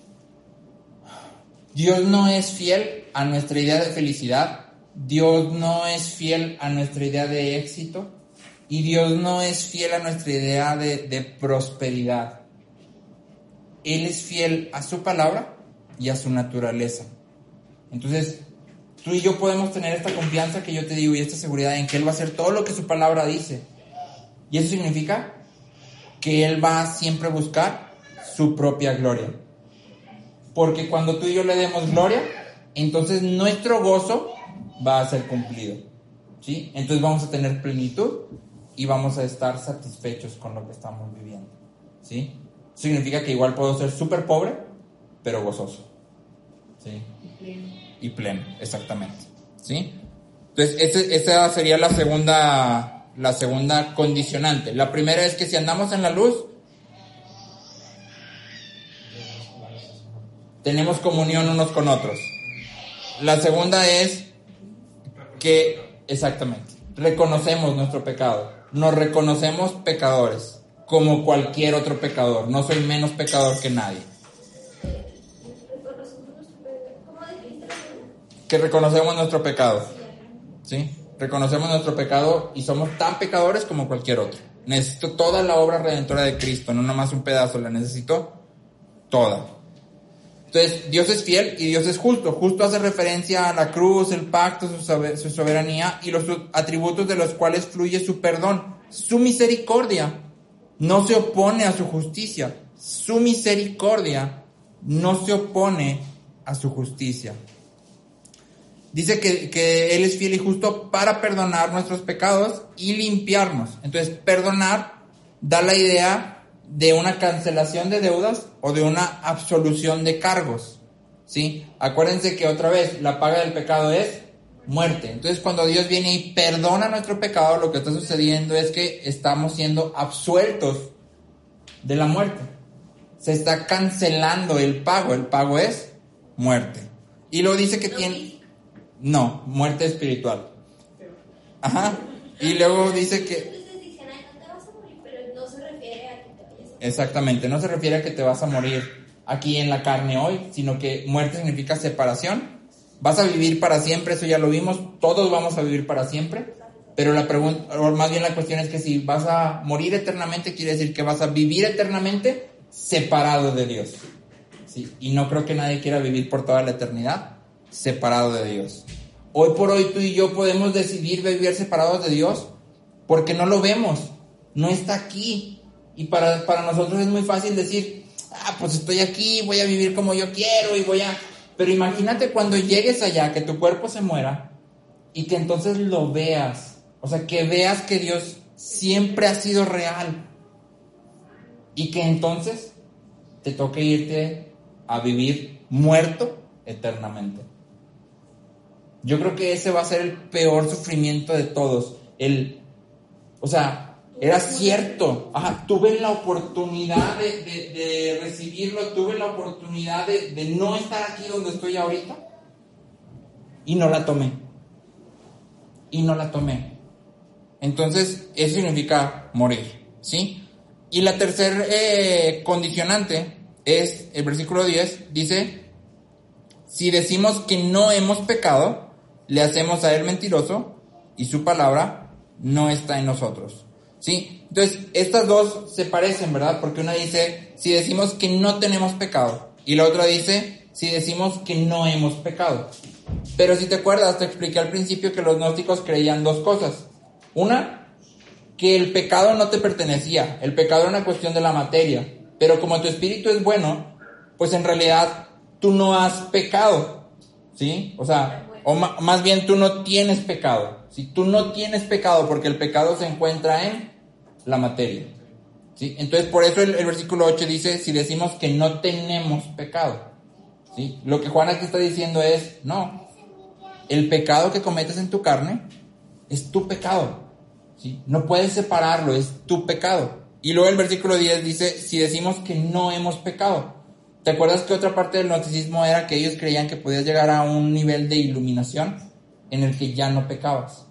Dios no es fiel a nuestra idea de felicidad, Dios no es fiel a nuestra idea de éxito, y Dios no es fiel a nuestra idea de, de prosperidad. Él es fiel a su palabra y a su naturaleza. Entonces, tú y yo podemos tener esta confianza que yo te digo y esta seguridad en que Él va a hacer todo lo que su palabra dice. Y eso significa que Él va a siempre buscar su propia gloria. Porque cuando tú y yo le demos gloria, entonces nuestro gozo va a ser cumplido. ¿Sí? Entonces vamos a tener plenitud y vamos a estar satisfechos con lo que estamos viviendo. ¿Sí? Significa que igual puedo ser súper pobre, pero gozoso. ¿Sí? Y pleno, exactamente. ¿Sí? Entonces, ese, esa sería la segunda, la segunda condicionante. La primera es que si andamos en la luz, tenemos comunión unos con otros. La segunda es que, exactamente, reconocemos nuestro pecado. Nos reconocemos pecadores, como cualquier otro pecador. No soy menos pecador que nadie. Que reconocemos nuestro pecado. ¿Sí? Reconocemos nuestro pecado y somos tan pecadores como cualquier otro. Necesito toda la obra redentora de Cristo, no nomás un pedazo, la necesito toda. Entonces, Dios es fiel y Dios es justo. Justo hace referencia a la cruz, el pacto, su soberanía y los atributos de los cuales fluye su perdón. Su misericordia no se opone a su justicia. Su misericordia no se opone a su justicia. Dice que, que Él es fiel y justo para perdonar nuestros pecados y limpiarnos. Entonces, perdonar da la idea de una cancelación de deudas o de una absolución de cargos. ¿Sí? Acuérdense que otra vez, la paga del pecado es muerte. Entonces, cuando Dios viene y perdona nuestro pecado, lo que está sucediendo es que estamos siendo absueltos de la muerte. Se está cancelando el pago. El pago es muerte. Y luego dice que tiene... No, muerte espiritual. Ajá. Y luego dice que... Exactamente, no se refiere a que te vas a morir aquí en la carne hoy, sino que muerte significa separación. Vas a vivir para siempre, eso ya lo vimos, todos vamos a vivir para siempre, pero la pregunta, o más bien la cuestión es que si vas a morir eternamente, quiere decir que vas a vivir eternamente separado de Dios. Sí, y no creo que nadie quiera vivir por toda la eternidad separado de Dios. Hoy por hoy tú y yo podemos decidir vivir separados de Dios porque no lo vemos, no está aquí. Y para, para nosotros es muy fácil decir, ah, pues estoy aquí, voy a vivir como yo quiero y voy a... Pero imagínate cuando llegues allá, que tu cuerpo se muera y que entonces lo veas. O sea, que veas que Dios siempre ha sido real y que entonces te toque irte a vivir muerto eternamente. Yo creo que ese va a ser el peor sufrimiento de todos. El, o sea, era cierto. Ajá, tuve la oportunidad de, de, de recibirlo, tuve la oportunidad de, de no estar aquí donde estoy ahorita y no la tomé. Y no la tomé. Entonces, eso significa morir, ¿sí? Y la tercer eh, condicionante es, el versículo diez, dice, si decimos que no hemos pecado, le hacemos a él mentiroso y su palabra no está en nosotros, ¿sí? Entonces, estas dos se parecen, ¿verdad? Porque una dice, si decimos que no tenemos pecado, y la otra dice, si decimos que no hemos pecado. Pero si te acuerdas, te expliqué al principio que los gnósticos creían dos cosas. Una, que el pecado no te pertenecía, el pecado era una cuestión de la materia, pero como tu espíritu es bueno, pues en realidad tú no has pecado, ¿sí? O sea, o ma- más bien tú no tienes pecado, ¿sí? Tú no tienes pecado porque el pecado se encuentra en la materia, ¿sí? Entonces por eso el, el versículo ocho dice, si decimos que no tenemos pecado, ¿sí? Lo que Juan aquí está diciendo es, no, el pecado que cometes en tu carne es tu pecado, ¿sí? No puedes separarlo, es tu pecado. Y luego el versículo diez dice, si decimos que no hemos pecado. ¿Te acuerdas que otra parte del gnosticismo era que ellos creían que podías llegar a un nivel de iluminación en el que ya no pecabas?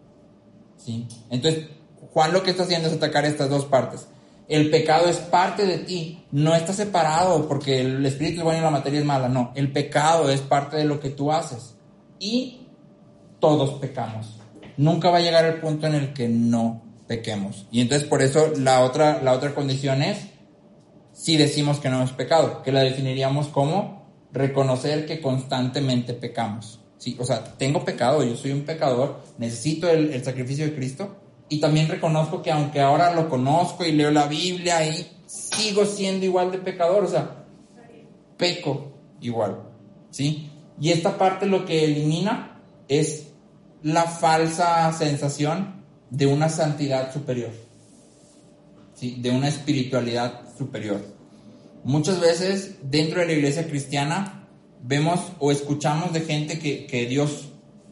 ¿Sí? Entonces, Juan lo que está haciendo es atacar estas dos partes. El pecado es parte de ti, no está separado porque el espíritu es bueno y la materia es mala, no. El pecado es parte de lo que tú haces. Y todos pecamos. Nunca va a llegar el punto en el que no pequemos. Y entonces por eso la otra, la otra condición es si decimos que no hemos pecado, que la definiríamos como reconocer que constantemente pecamos. ¿Sí? O sea, tengo pecado, yo soy un pecador, necesito el, el sacrificio de Cristo y también reconozco que aunque ahora lo conozco y leo la Biblia y sigo siendo igual de pecador, o sea, peco igual, ¿sí? Y esta parte lo que elimina es la falsa sensación de una santidad superior, ¿sí? De una espiritualidad superior. Muchas veces dentro de la iglesia cristiana vemos o escuchamos de gente que, que Dios,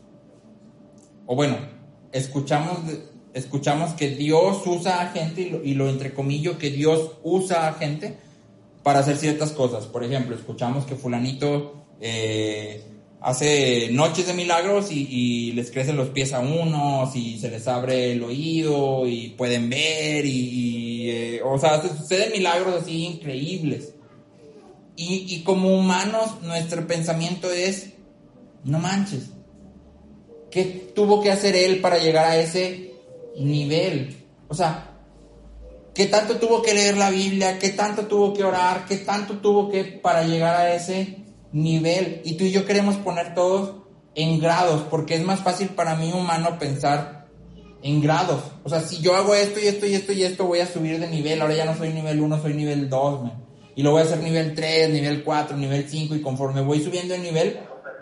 o bueno, escuchamos, escuchamos que Dios usa a gente y lo, y lo entrecomillo, que Dios usa a gente para hacer ciertas cosas. Por ejemplo, escuchamos que fulanito eh, hace noches de milagros y, y les crecen los pies a unos y se les abre el oído y pueden ver y, y eh, o sea, se suceden milagros así increíbles. Y, y como humanos nuestro pensamiento es, no manches, ¿qué tuvo que hacer él para llegar a ese nivel? O sea, ¿qué tanto tuvo que leer la Biblia? ¿Qué tanto tuvo que orar? ¿Qué tanto tuvo que para llegar a ese nivel? Y tú y yo queremos poner todos en grados, porque es más fácil para mí humano pensar en grados. O sea, si yo hago esto y esto y esto y esto, voy a subir de nivel. Ahora ya no soy nivel uno, soy nivel dos, man. Y lo voy a hacer nivel tres, nivel cuatro, nivel cinco, y conforme voy subiendo de nivel,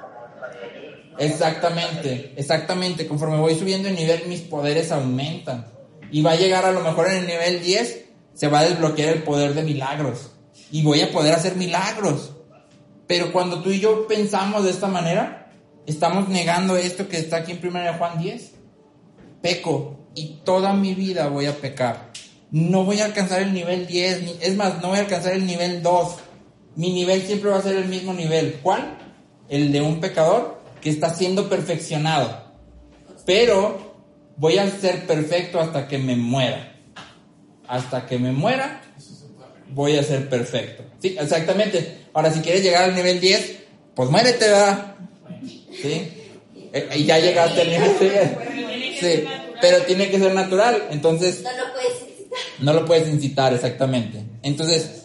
exactamente, exactamente, conforme voy subiendo de nivel, mis poderes aumentan. Y va a llegar a lo mejor en el nivel diez, se va a desbloquear el poder de milagros. Y voy a poder hacer milagros. Pero cuando tú y yo pensamos de esta manera, estamos negando esto que está aquí en primera de Juan diez. Peco, y toda mi vida voy a pecar. No voy a alcanzar el nivel diez, ni, es más, no voy a alcanzar el nivel dos. Mi nivel siempre va a ser el mismo nivel. ¿Cuál? El de un pecador que está siendo perfeccionado. Pero voy a ser perfecto hasta que me muera. Hasta que me muera, voy a ser perfecto. Sí, exactamente. Ahora, si quieres llegar al nivel diez, pues muérete, ¿verdad? Sí. Eh, y ya llegaste al nivel diez. Sí, pero tiene que ser natural. Entonces, No lo puedes incitar. no lo puedes incitar, exactamente. Entonces,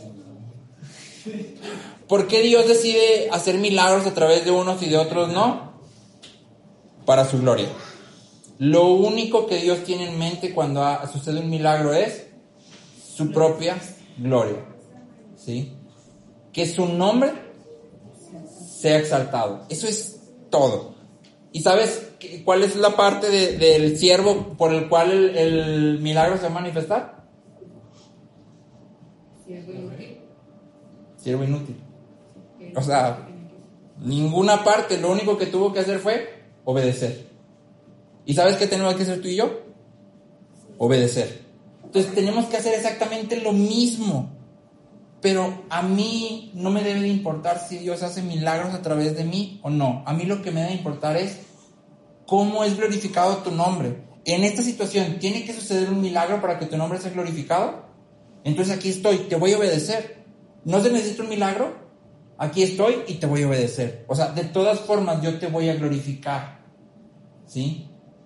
¿por qué Dios decide hacer milagros a través de unos y de otros no? Para su gloria. Lo único que Dios tiene en mente cuando ha, sucede un milagro es su propia gloria. ¿Sí? Que su nombre sea exaltado. Eso es todo. ¿Y sabes cuál es la parte de, del siervo por el cual el, el milagro se va a manifestar? Siervo inútil. Siervo inútil. O sea, ninguna parte, lo único que tuvo que hacer fue obedecer. ¿Y sabes qué tenemos que hacer tú y yo? Obedecer. Entonces tenemos que hacer exactamente lo mismo. Pero a mí no me debe de importar si Dios hace milagros a través de mí o no. A mí lo que me debe importar es cómo es glorificado tu nombre. En esta situación, ¿tiene que suceder un milagro para que tu nombre sea glorificado? Entonces aquí estoy, te voy a obedecer. ¿No se necesita un milagro? Aquí estoy y te voy a obedecer. O sea, de todas formas yo te voy a glorificar. ¿Sí?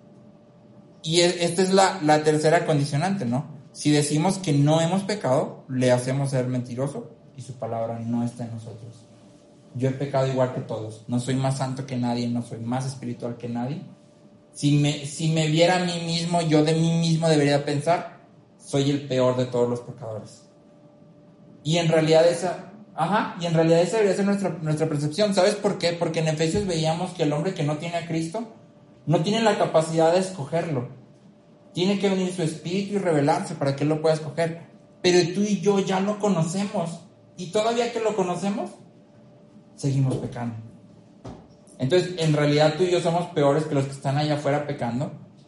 Y esta es la, la tercera condicionante, ¿no? Si decimos que no hemos pecado, le hacemos ser mentiroso y su palabra no está en nosotros. Yo he pecado igual que todos. No soy más santo que nadie, no soy más espiritual que nadie. Si me, si me viera a mí mismo, yo de mí mismo debería pensar, soy el peor de todos los pecadores. Y en realidad esa... Ajá, y en realidad esa debería ser nuestra, nuestra percepción. ¿Sabes por qué? Porque en Efesios veíamos que el hombre que no tiene a Cristo no tiene la capacidad de escogerlo. Tiene que venir su espíritu y revelarse para que él lo pueda escoger. Pero tú y yo ya lo conocemos. Y todavía que lo conocemos, seguimos pecando. Entonces, en realidad tú y yo somos peores que los que están allá afuera pecando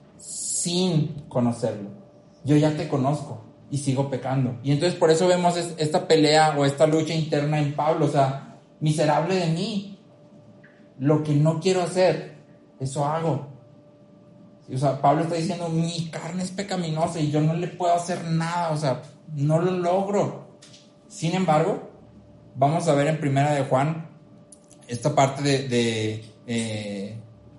sin conocerlo. Yo ya te conozco y sigo pecando. Y entonces por eso vemos esta pelea o esta lucha interna en Pablo. O sea, miserable de mí. Lo que no quiero hacer, eso hago. O sea, Pablo está diciendo, mi carne es pecaminosa y yo no le puedo hacer nada. O sea, no lo logro. Sin embargo, vamos a ver en Primera de Juan esta parte de, de eh,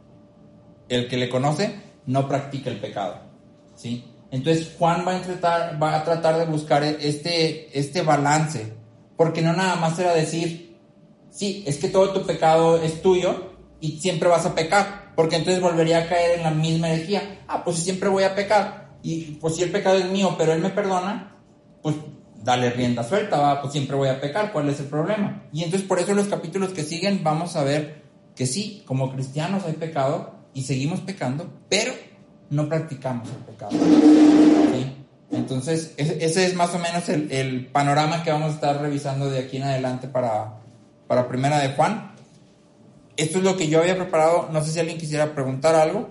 el que le conoce no practica el pecado, ¿sí? Entonces Juan va a tratar, va a tratar de buscar este, este balance, porque no nada más era decir, sí, es que todo tu pecado es tuyo y siempre vas a pecar, porque entonces volvería a caer en la misma herejía. Ah, pues si siempre voy a pecar, y pues si el pecado es mío, pero él me perdona, pues dale rienda suelta, va, pues siempre voy a pecar, ¿cuál es el problema? Y entonces por eso en los capítulos que siguen vamos a ver que sí, como cristianos hay pecado y seguimos pecando, pero no practicamos el pecado, ¿sí? Entonces ese, ese es más o menos el, el panorama que vamos a estar revisando de aquí en adelante para, para Primera de Juan. Esto es lo que yo había preparado. No sé si alguien quisiera preguntar algo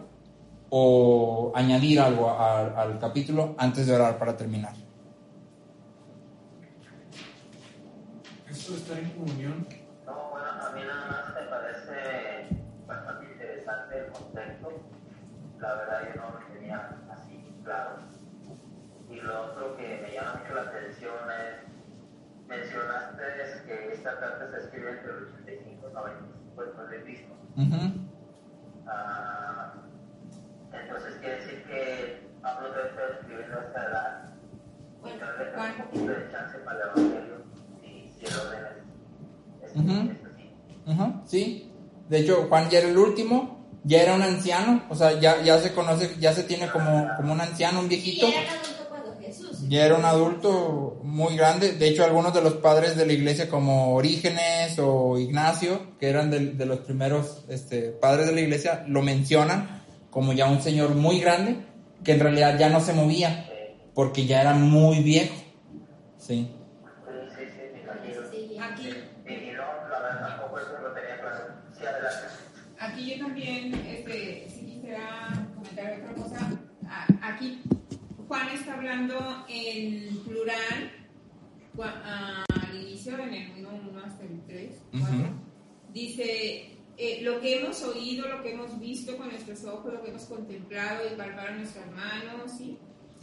o añadir algo a, al capítulo antes de orar para terminar. Esto de estar en comunión. No, bueno, a mí nada más me parece bastante interesante el concepto. La verdad yo no lo tenía así claro. Y lo otro que me llama mucho la atención es, mencionaste que esta carta se escribe entre el ochenta y cinco y noventa y cinco después de Cristo. Uh-huh. Ah, entonces quiere decir que Pablo debe estar escribiendo a esta edad. Bueno, Entonces deja Juan. un poquito de chance para el evangelio si, si el orden es, es, Uh-huh. es así. Uh-huh. Sí, de hecho Juan ya era el último, ya era un anciano, o sea, ya, ya se conoce, ya se tiene como, como un anciano, un viejito. Y era un adulto cuando Jesús. Ya era un adulto muy grande. De hecho, algunos de los padres de la iglesia, como Orígenes o Ignacio, que eran de, de los primeros este, padres de la iglesia, lo mencionan como ya un señor muy grande, que en realidad ya no se movía, porque ya era muy viejo. Sí. Sí, sí, sí, me imagino. Sí, Aquí, Y, y no, la verdad tampoco eso lo tenía claro. Sí, adelante. aquí yo también este, sí quisiera comentar otra cosa. A- Aquí Juan está hablando en plural cua- ah, al inicio, en el uno, uno hasta el tres, cuatro. Ujú. Dice, eh, lo que hemos oído, lo que hemos visto con nuestros ojos, lo que hemos contemplado y palpado en nuestras manos, ¿sí?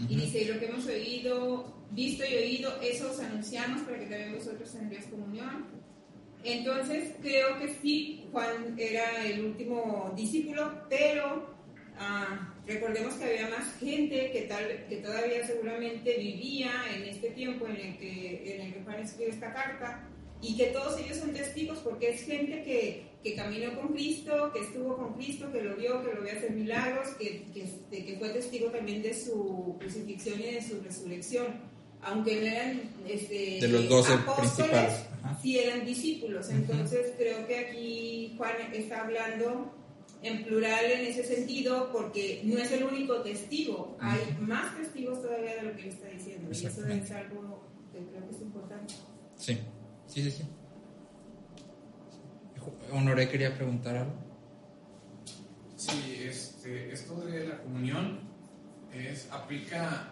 Uh-huh. Y dice, lo que hemos oído, visto y oído, eso os anunciamos para que también vosotros tendréis comunión. Entonces, creo que sí, Juan era el último discípulo, pero uh, recordemos que había más gente que, tal, que todavía seguramente vivía en este tiempo en el que, en el que Juan escribe esta carta, y que todos ellos son testigos porque es gente que, que caminó con Cristo, que estuvo con Cristo, que lo vio, que lo vio hacer milagros, que, que, que fue testigo también de su crucifixión y de su resurrección. Aunque no eran este, de los doce apóstoles, principales, sí eran discípulos. Entonces uh-huh. creo que aquí Juan está hablando en plural en ese sentido, porque no es el único testigo, uh-huh. hay más testigos todavía de lo que él está diciendo, y eso es algo que creo que es importante. Sí, sí, sí, sí. Honoré quería preguntar algo. Sí, este, esto de la comunión es, aplica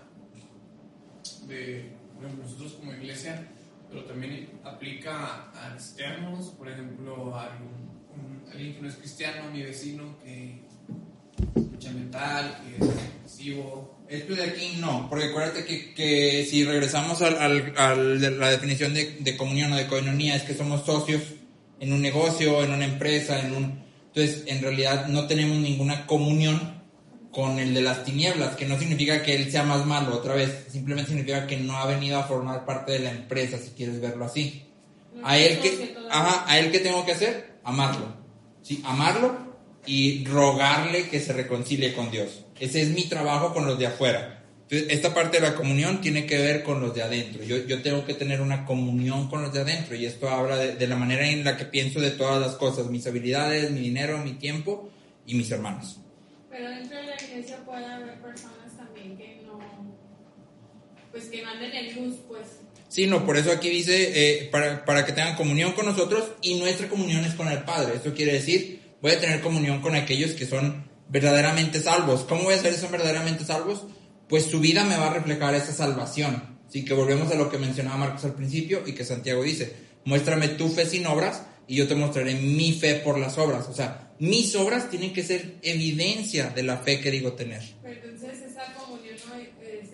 de bueno, nosotros como iglesia, pero también aplica a externos, por ejemplo, a un, un, alguien que no es cristiano, mi vecino que escucha metal, que es agresivo. Esto de aquí no, porque acuérdate que, que si regresamos al, al, a la definición de, de comunión o de coinonía, es que somos socios en un negocio, en una empresa, en un... Entonces, en realidad no tenemos ninguna comunión con el de las tinieblas, que no significa que él sea más malo, otra vez, simplemente significa que no ha venido a formar parte de la empresa, si quieres verlo así. A él que, ajá, a él que tengo que hacer, amarlo, sí, amarlo y rogarle que se reconcilie con Dios. Ese es mi trabajo con los de afuera. Entonces, esta parte de la comunión tiene que ver con los de adentro. Yo, yo tengo que tener una comunión con los de adentro, y esto habla de, de la manera en la que pienso de todas las cosas, mis habilidades, mi dinero, mi tiempo y mis hermanos. Pero dentro de la iglesia puede haber personas también que no, pues que no anden en luz, pues. Sí, no, por eso aquí dice, eh, para, para que tengan comunión con nosotros, y nuestra comunión es con el Padre. Esto quiere decir, voy a tener comunión con aquellos que son verdaderamente salvos. ¿Cómo voy a saber si son verdaderamente salvos? Pues su vida me va a reflejar esa salvación. Así que volvemos a lo que mencionaba Marcos al principio y que Santiago dice, muéstrame tu fe sin obras y yo te mostraré mi fe por las obras. O sea, mis obras tienen que ser evidencia de la fe que digo tener. Pero entonces esa comunión no es,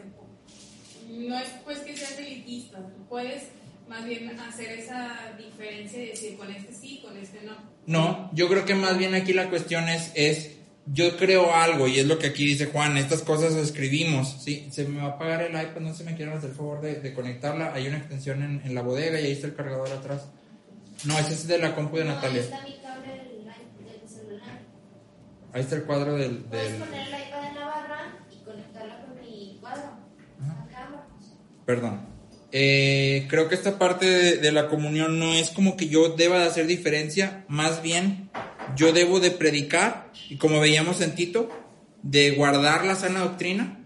no es pues que seas elitista, tú puedes más bien hacer esa diferencia y decir con este sí, con este no. No, yo creo que más bien aquí la cuestión es, es yo creo algo, y es lo que aquí dice Juan, estas cosas las escribimos, ¿sí? Se me va a apagar el iPad, no se me quieran hacer el favor de, de conectarla, hay una extensión en, en la bodega y ahí está el cargador atrás. No, ese es de la compu de no, Natalia. Ahí está mi cable del, del celular. Ahí está el cuadro del... Puedes del... poner el iPad en la barra y conectarla con mi cuadro. Ajá. Acá. Perdón. Eh, creo que esta parte de, de la comunión no es como que yo deba de hacer diferencia, más bien yo debo de predicar, y como veíamos en Tito, de guardar la sana doctrina,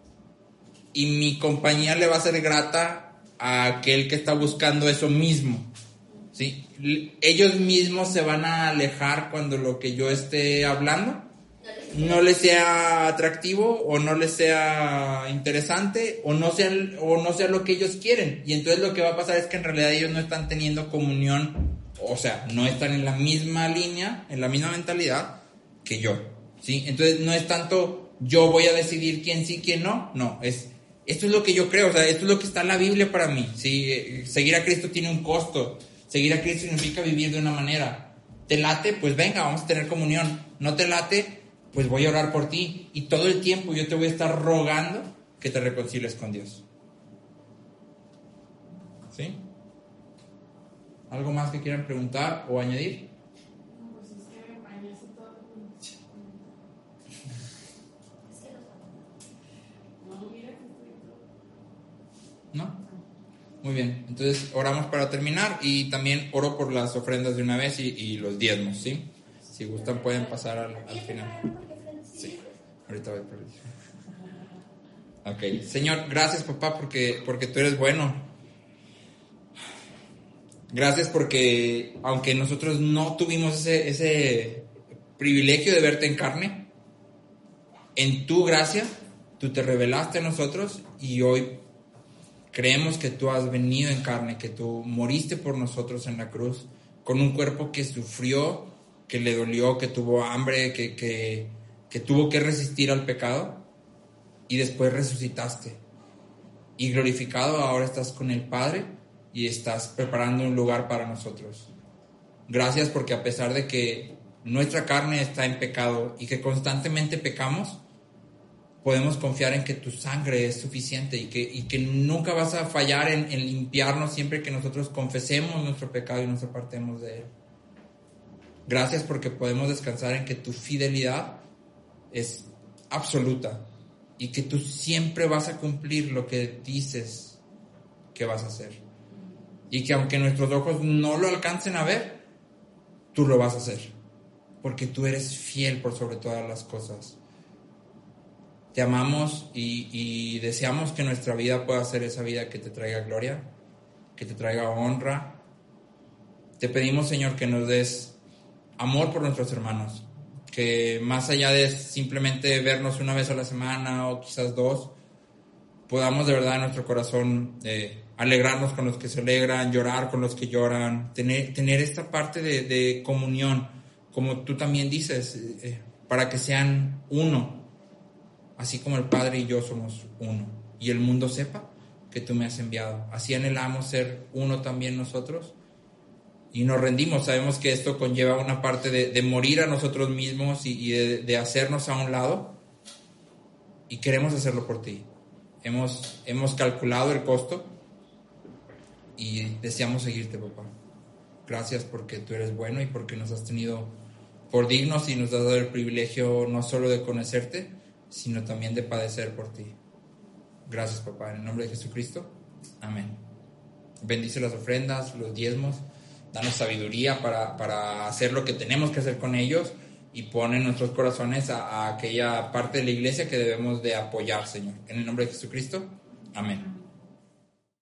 y mi compañía le va a ser grata a aquel que está buscando eso mismo, ¿sí? Ellos mismos se van a alejar cuando lo que yo esté hablando no les sea atractivo o no les sea interesante o no sea, o no sea lo que ellos quieren, y entonces lo que va a pasar es que en realidad ellos no están teniendo comunión, o sea, no están en la misma línea, en la misma mentalidad que yo, ¿sí? Entonces no es tanto yo voy a decidir quién sí, quién no, no, es esto es lo que yo creo, o sea, esto es lo que está en la Biblia para mí, ¿sí? Seguir a Cristo tiene un costo, seguir a Cristo significa vivir de una manera. ¿Te late? Pues venga, vamos a tener comunión. ¿No te late? Pues voy a orar por ti, y todo el tiempo yo te voy a estar rogando que te reconcilies con Dios. ¿Sí? ¿Algo más que quieran preguntar o añadir? No, pues es que me parece todo. No, mira que estoy todo. ¿No? Muy bien, entonces oramos para terminar, y también oro por las ofrendas de una vez y, y los diezmos, ¿sí? Si gustan pueden pasar al, al final. Sí, ahorita voy por ahí. Ok, Señor, gracias papá porque, porque tú eres bueno. Gracias porque aunque nosotros no tuvimos ese, ese privilegio de verte en carne, en tu gracia tú te revelaste a nosotros, y hoy creemos que tú has venido en carne, que tú moriste por nosotros en la cruz, con un cuerpo que sufrió, que le dolió, que tuvo hambre, que, que, que tuvo que resistir al pecado. y después resucitaste. Y glorificado ahora estás con el Padre y estás preparando un lugar para nosotros. Gracias porque a pesar de que nuestra carne está en pecado y que constantemente pecamos, podemos confiar en que tu sangre es suficiente y que, y que nunca vas a fallar en, en limpiarnos siempre que nosotros confesemos nuestro pecado y nos apartemos de él. Gracias porque podemos descansar en que tu fidelidad es absoluta y que tú siempre vas a cumplir lo que dices que vas a hacer. Y que aunque nuestros ojos no lo alcancen a ver, tú lo vas a hacer. Porque tú eres fiel por sobre todas las cosas. Te amamos y, y deseamos que nuestra vida pueda ser esa vida que te traiga gloria, que te traiga honra. Te pedimos, Señor, que nos des amor por nuestros hermanos, que más allá de simplemente vernos una vez a la semana o quizás dos, podamos de verdad en nuestro corazón eh, alegrarnos con los que se alegran, llorar con los que lloran, tener, tener esta parte de, de comunión, como tú también dices, eh, para que sean uno. Así como el Padre y yo somos uno, y el mundo sepa que tú me has enviado. Así anhelamos ser uno también nosotros, y nos rendimos. Sabemos que esto conlleva una parte de, de morir a nosotros mismos y, y de, de hacernos a un lado, y queremos hacerlo por ti. Hemos, hemos calculado el costo, y deseamos seguirte, papá. Gracias porque tú eres bueno y porque nos has tenido por dignos y nos has dado el privilegio no solo de conocerte, sino también de padecer por ti. Gracias, papá, en el nombre de Jesucristo, amén. Bendice las ofrendas, los diezmos, danos sabiduría para, para hacer lo que tenemos que hacer con ellos, y pon en nuestros corazones a, a aquella parte de la iglesia que debemos de apoyar, Señor. En el nombre de Jesucristo, amén.